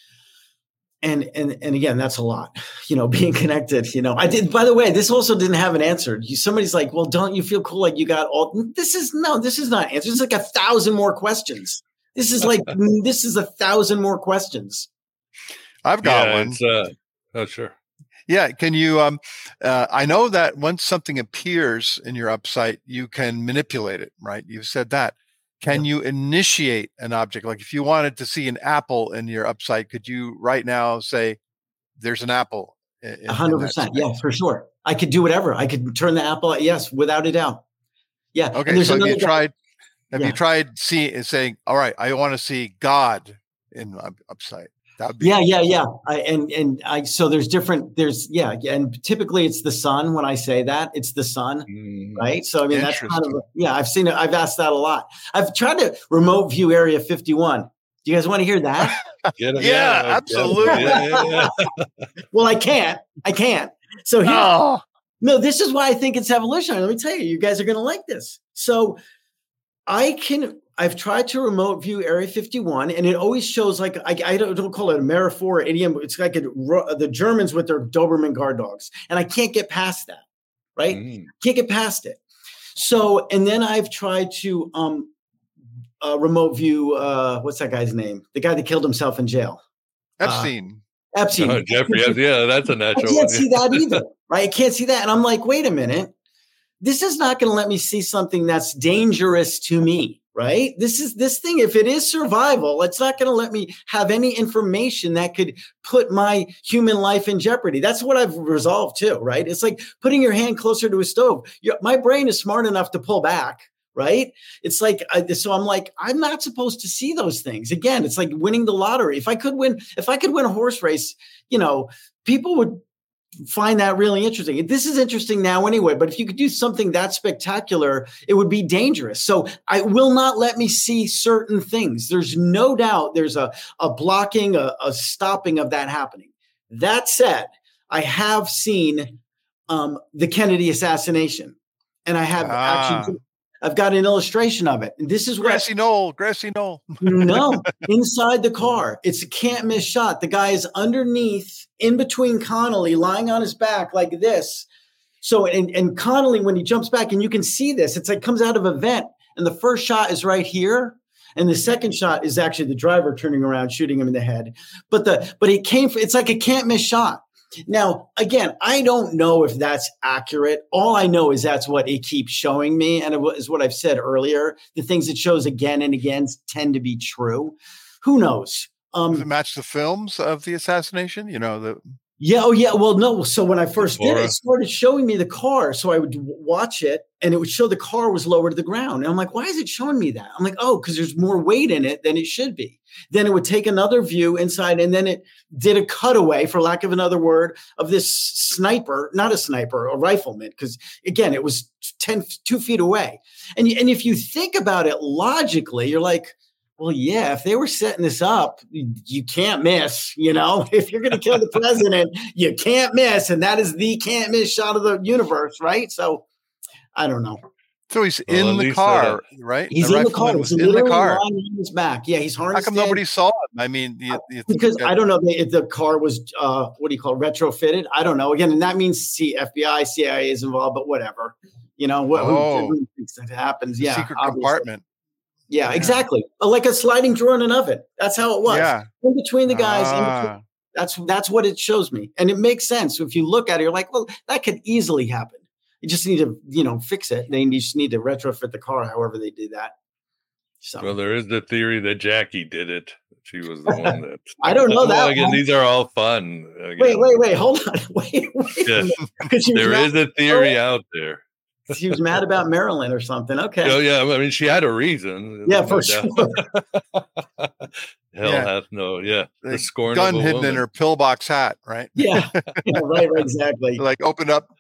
And, and, and again, that's a lot, you know, being connected, you know, I did, by the way, this also didn't have an answer. You, somebody's like, well, don't you feel cool? Like you got all, this is no, this is not answer. It's like a thousand more questions. This is like, this is a thousand more questions. I've got yeah, one. It's, uh, oh, sure. Yeah. Can you, um, uh, I know that once something appears in your upsite, you can manipulate it, right? You've said that. Can you initiate an object? Like if you wanted to see an apple in your upsite, could you right now say, there's an apple? A hundred percent. Yeah, for sure. I could do whatever. I could turn the apple. Yes, without a doubt. Yeah. Okay. So have you tried, have yeah. you tried see, saying, all right, I want to see God in my upsite? That would be yeah, yeah, yeah. I, and, and I, so there's different, there's, yeah. And typically it's the sun. When I say that, it's the sun, mm, right? So, I mean, that's kind of, a, yeah, I've seen it. I've asked that a lot. I've tried to remote view Area fifty-one. Do you guys want to hear that? yeah, yeah, absolutely. Yeah, yeah. Well, I can't, I can't. So here, oh. no, this is why I think it's evolutionary. Let me tell you, you guys are going to like this. So I can, I've tried to remote view Area fifty-one, and it always shows like, I, I don't, don't call it a metaphor or idiom. It's like a, the Germans with their Doberman guard dogs. And I can't get past that, right? Mm. Can't get past it. So, and then I've tried to um, uh, remote view, uh, what's that guy's name? The guy that killed himself in jail. Epstein. Uh, Epstein. Oh, Jeffrey. Yeah, that's a natural I can't one. see that either, right? I can't see that. And I'm like, wait a minute. This is not going to let me see something that's dangerous to me, right? This is this thing. If it is survival, it's not going to let me have any information that could put my human life in jeopardy. That's what I've resolved too, right? It's like putting your hand closer to a stove. Your, my brain is smart enough to pull back, right? It's like, I, so I'm like, I'm not supposed to see those things. Again, it's like winning the lottery. If I could win, if I could win a horse race, you know, people would find that really interesting. This is interesting now anyway, but if you could do something that spectacular, it would be dangerous. So I will not let me see certain things. There's no doubt there's a, a blocking, a, a stopping of that happening. That said, I have seen um, the Kennedy assassination, and I have ah. actually, I've got an illustration of it. And this is where Grassy Knoll, Grassy Knoll. No, inside the car. It's a can't miss shot. The guy is underneath, in between Connolly, lying on his back like this. So, and, and Connolly, when he jumps back, and you can see this, it's like comes out of a vent. And the first shot is right here. And the second shot is actually the driver turning around, shooting him in the head. But the, but it came, it's like a can't miss shot. Now, again, I don't know if that's accurate. All I know is that's what it keeps showing me. And it is what I've said earlier. The things it shows again and again tend to be true. Who knows? Um, Does it match the films of the assassination? You know, the Yeah. Oh, yeah. Well, no. So when I first did it, it started showing me the car. So I would watch it and it would show the car was lower to the ground. And I'm like, why is it showing me that? I'm like, oh, because there's more weight in it than it should be. Then it would take another view inside. And then it did a cutaway, for lack of another word, of this sniper, not a sniper, a rifleman. Because again, it was ten, two feet away. And, and if you think about it logically, you're like, well, yeah, if they were setting this up, you can't miss, you know, if you're going to kill the president, you can't miss. And that is the can't miss shot of the universe. Right. So I don't know. So he's well, in the car, uh, right? He's the in the car. He's in the car. On his back. Yeah. He's harnessed. How come nobody saw him? I mean, you, you because I don't know if the car was, uh, what do you call it, retrofitted? I don't know. Again, and that means C F B I, C I A is involved, but whatever. You know, what oh, who thinks that happens? Yeah. Secret obviously. Compartment. Yeah, exactly. Like a sliding drawer in an oven. That's how it was. Yeah. In between the guys. Ah. In between, that's that's what it shows me. And it makes sense. If you look at it, you're like, well, that could easily happen. You just need to, you know, fix it. They just need to retrofit the car, however they do that. So. Well, there is the theory that Jackie did it. She was the one that. I don't know that. Again, these are all fun. Again. Wait, wait, wait. Hold on. Wait, wait. Yes. There is a theory out there. She was mad about Maryland or something. Okay. Oh yeah, I mean, she had a reason. Yeah, for sure. Hell yeah. hath no, yeah, the, the scorn gun of a hidden woman. in her pillbox hat, right? Yeah, yeah right, right, exactly. Like open up.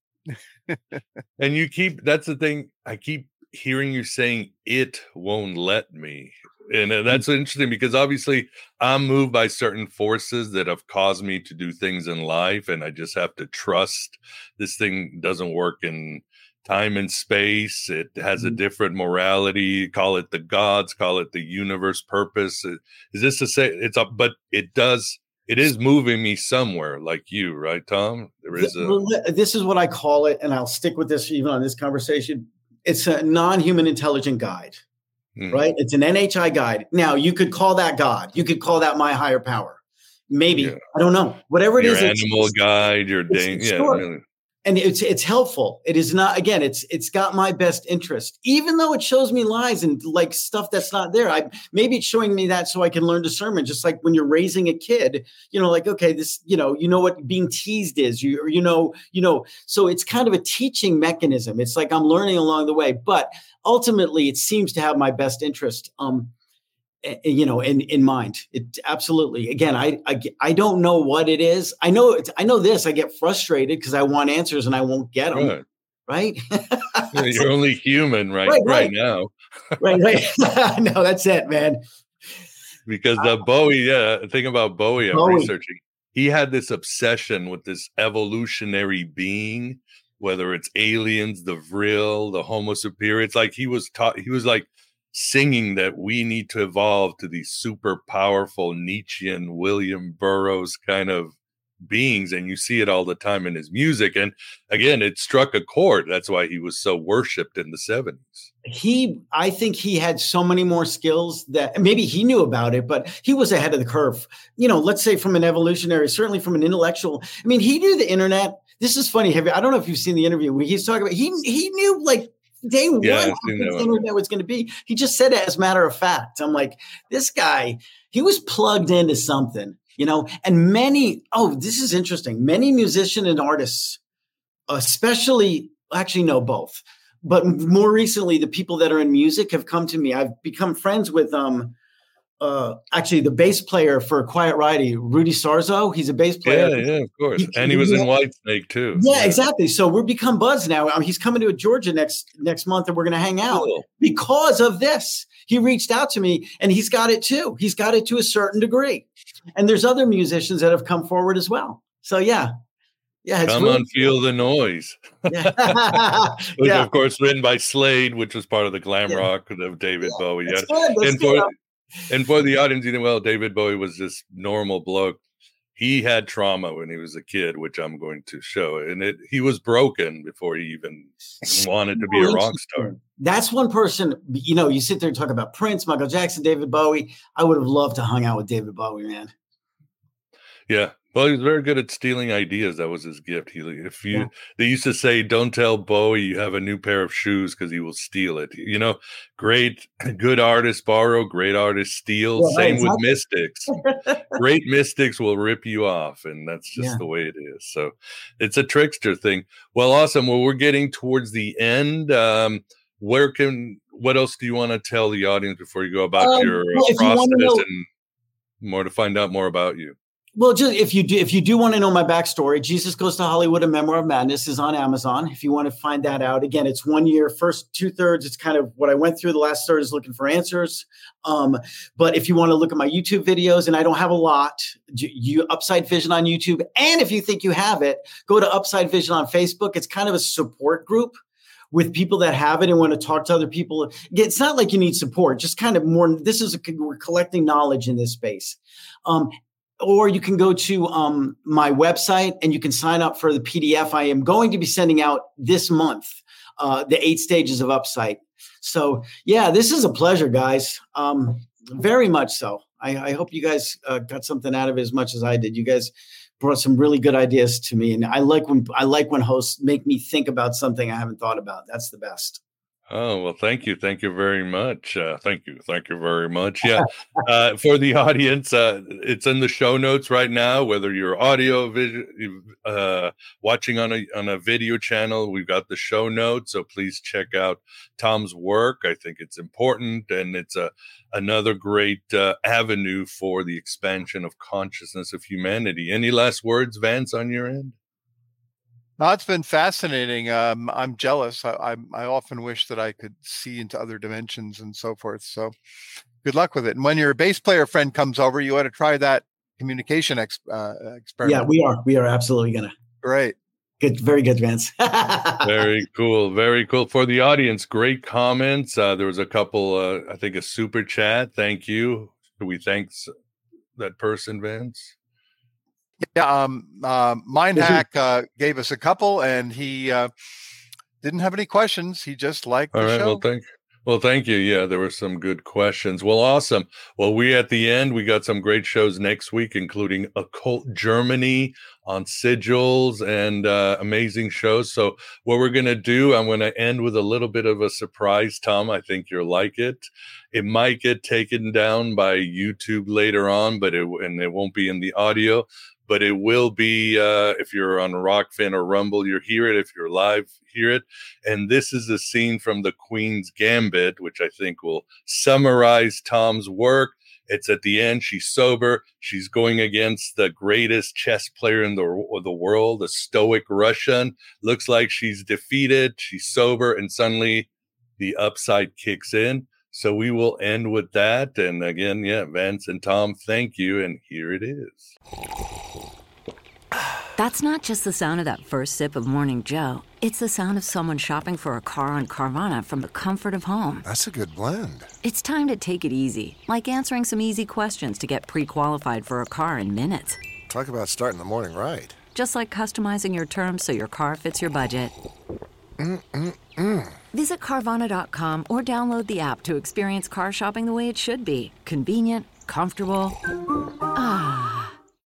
And you keep. That's the thing. I keep hearing you saying, "It won't let me," and that's mm-hmm. interesting because obviously I'm moved by certain forces that have caused me to do things in life, and I just have to trust this thing doesn't work in time and space. It has a different morality. Call it the gods, call it the universe purpose. Is this to say it's up, but it does, it is moving me somewhere like you, right, Tom? There is a, this is what I call it. And I'll stick with this even on this conversation. It's a non-human intelligent guide, mm. right? It's an N H I guide. Now you could call that God. You could call that my higher power. Maybe, yeah. I don't know. Whatever it your is. Animal it's, guide, your dang, yeah. Really. And it's it's helpful. It is not, again, it's it's got my best interest, even though it shows me lies and like stuff that's not there. I maybe it's showing me that so I can learn discernment. Just like when you're raising a kid, you know, like, okay, this, you know, you know what being teased is, you you know, you know, so it's kind of a teaching mechanism. It's like I'm learning along the way, but ultimately it seems to have my best interest. Um, you know, in, in mind. It absolutely, again, I, I, I don't know what it is. I know it's, I know this, I get frustrated because I want answers and I won't get them. Right. right? You're only human right, right, right. right now. right. Right. No, that's it, man. Because uh, Bowie, yeah, think about Bowie, I'm Bowie. researching. He had this obsession with this evolutionary being, whether it's aliens, the Vril, the Homo superior. It's like he was taught, he was like, singing that we need to evolve to these super powerful Nietzschean William Burroughs kind of beings. And you see it all the time in his music. And again, it struck a chord. That's why he was so worshipped in the seventies. He, I think he had so many more skills that maybe he knew about it, but he was ahead of the curve. You know, let's say from an evolutionary, certainly from an intellectual. I mean, he knew the internet. This is funny. Have you, I don't know if you've seen the interview where he's talking about, he, he knew like, day one, yeah, how the internet was going to be. He just said it as a matter of fact. I'm like, this guy, he was plugged into something, you know, and many, oh, this is interesting. Many musicians and artists, especially, actually, no, both, but more recently, the people that are in music have come to me. I've become friends with, um, uh, actually the bass player for Quiet Riot, Rudy Sarzo. He's a bass player. Yeah, yeah, of course. He, and he was he, in Whitesnake too. Yeah, yeah, exactly. So we're become buds now. I mean, he's coming to Georgia next next month, and we're going to hang out cool. because of this. He reached out to me, and he's got it too. He's got it to a certain degree. And there's other musicians that have come forward as well. So yeah. Yeah, Come really on, cool. Feel the noise. Yeah. which, yeah. of course, written by Slade, which was part of the glam yeah. rock of David yeah. Bowie. That's yeah. good. That's and for good. And for the audience, you know, well, David Bowie was this normal bloke. He had trauma when he was a kid, which I'm going to show. And it, he was broken before he even wanted to be a rock star. That's one person, you know, you sit there and talk about Prince, Michael Jackson, David Bowie. I would have loved to hang out with David Bowie, man. Yeah. Well, he was very good at stealing ideas. That was his gift. He, if you, yeah. They used to say, "Don't tell Bowie you have a new pair of shoes because he will steal it." You know, great, good artists borrow, great artists steal. Yeah, Same exactly. with mystics. Great mystics will rip you off, and that's just yeah. the way it is. So, it's a trickster thing. Well, awesome. Well, we're getting towards the end. Um, where can? What else do you want to tell the audience before you go about um, your uh, well, process you know- and more to find out more about you? Well, just if you do, if you do want to know my backstory, Jesus Goes to Hollywood: A Memoir of Madness is on Amazon. If you want to find that out, again, it's one year, first two thirds. It's kind of what I went through. The last third is looking for answers. Um, but if you want to look at my YouTube videos, and I don't have a lot, you Upside Vision on YouTube. And if you think you have it, go to Upside Vision on Facebook. It's kind of a support group with people that have it and want to talk to other people. It's not like you need support, just kind of more. This is a, we're collecting knowledge in this space. Um, Or you can go to um, my website and you can sign up for the P D F I am going to be sending out this month, uh, the eight stages of Upsight. So, yeah, this is a pleasure, guys. Um, very much so. I, I hope you guys uh, got something out of it as much as I did. You guys brought some really good ideas to me. And I like when I like when hosts make me think about something I haven't thought about. That's the best. Oh, well, thank you. Thank you very much. Uh, thank you. Thank you very much. Yeah. Uh, for the audience, uh, it's in the show notes right now, whether you're audio, video, uh, watching on a, on a video channel, we've got the show notes. So please check out Tom's work. I think it's important, and it's a, another great uh, avenue for the expansion of consciousness of humanity. Any last words, Vance, on your end? No, it's been fascinating. Um, I'm jealous. I, I I often wish that I could see into other dimensions and so forth. So good luck with it. And when your bass player friend comes over, you ought to try that communication ex, uh, experiment. Yeah, we are. We are absolutely going to. Great. Good. Very good, Vance. Very cool. Very cool. For the audience, great comments. Uh, there was a couple, uh, I think a super chat. Thank you. Do we thank that person, Vance? Yeah, um, uh, Mindhack uh, gave us a couple, and he uh, didn't have any questions. He just liked the All right, show. Well, thank, well, thank you. Yeah, there were some good questions. Well, awesome. Well, we at the end, we got some great shows next week, including Occult Germany on sigils and uh, amazing shows. So what we're going to do, I'm going to end with a little bit of a surprise, Tom. I think you'll like it. It might get taken down by YouTube later on, but it and it won't be in the audio. But it will be, uh, if you're on Rockfin or Rumble, you'll hear it. If you're live, hear it. And this is a scene from the Queen's Gambit, which I think will summarize Tom's work. It's at the end. She's sober. She's going against the greatest chess player in the, the world, a stoic Russian. Looks like she's defeated. She's sober. And suddenly the upside kicks in. So we will end with that. And again, yeah, Vance and Tom, thank you. And here it is. That's not just the sound of that first sip of Morning Joe. It's the sound of someone shopping for a car on Carvana from the comfort of home. That's a good blend. It's time to take it easy, like answering some easy questions to get pre-qualified for a car in minutes. Talk about starting the morning right. Just like customizing your terms so your car fits your budget. Mm-mm-mm. Visit Carvana dot com or download the app to experience car shopping the way it should be. Convenient, comfortable. Ah.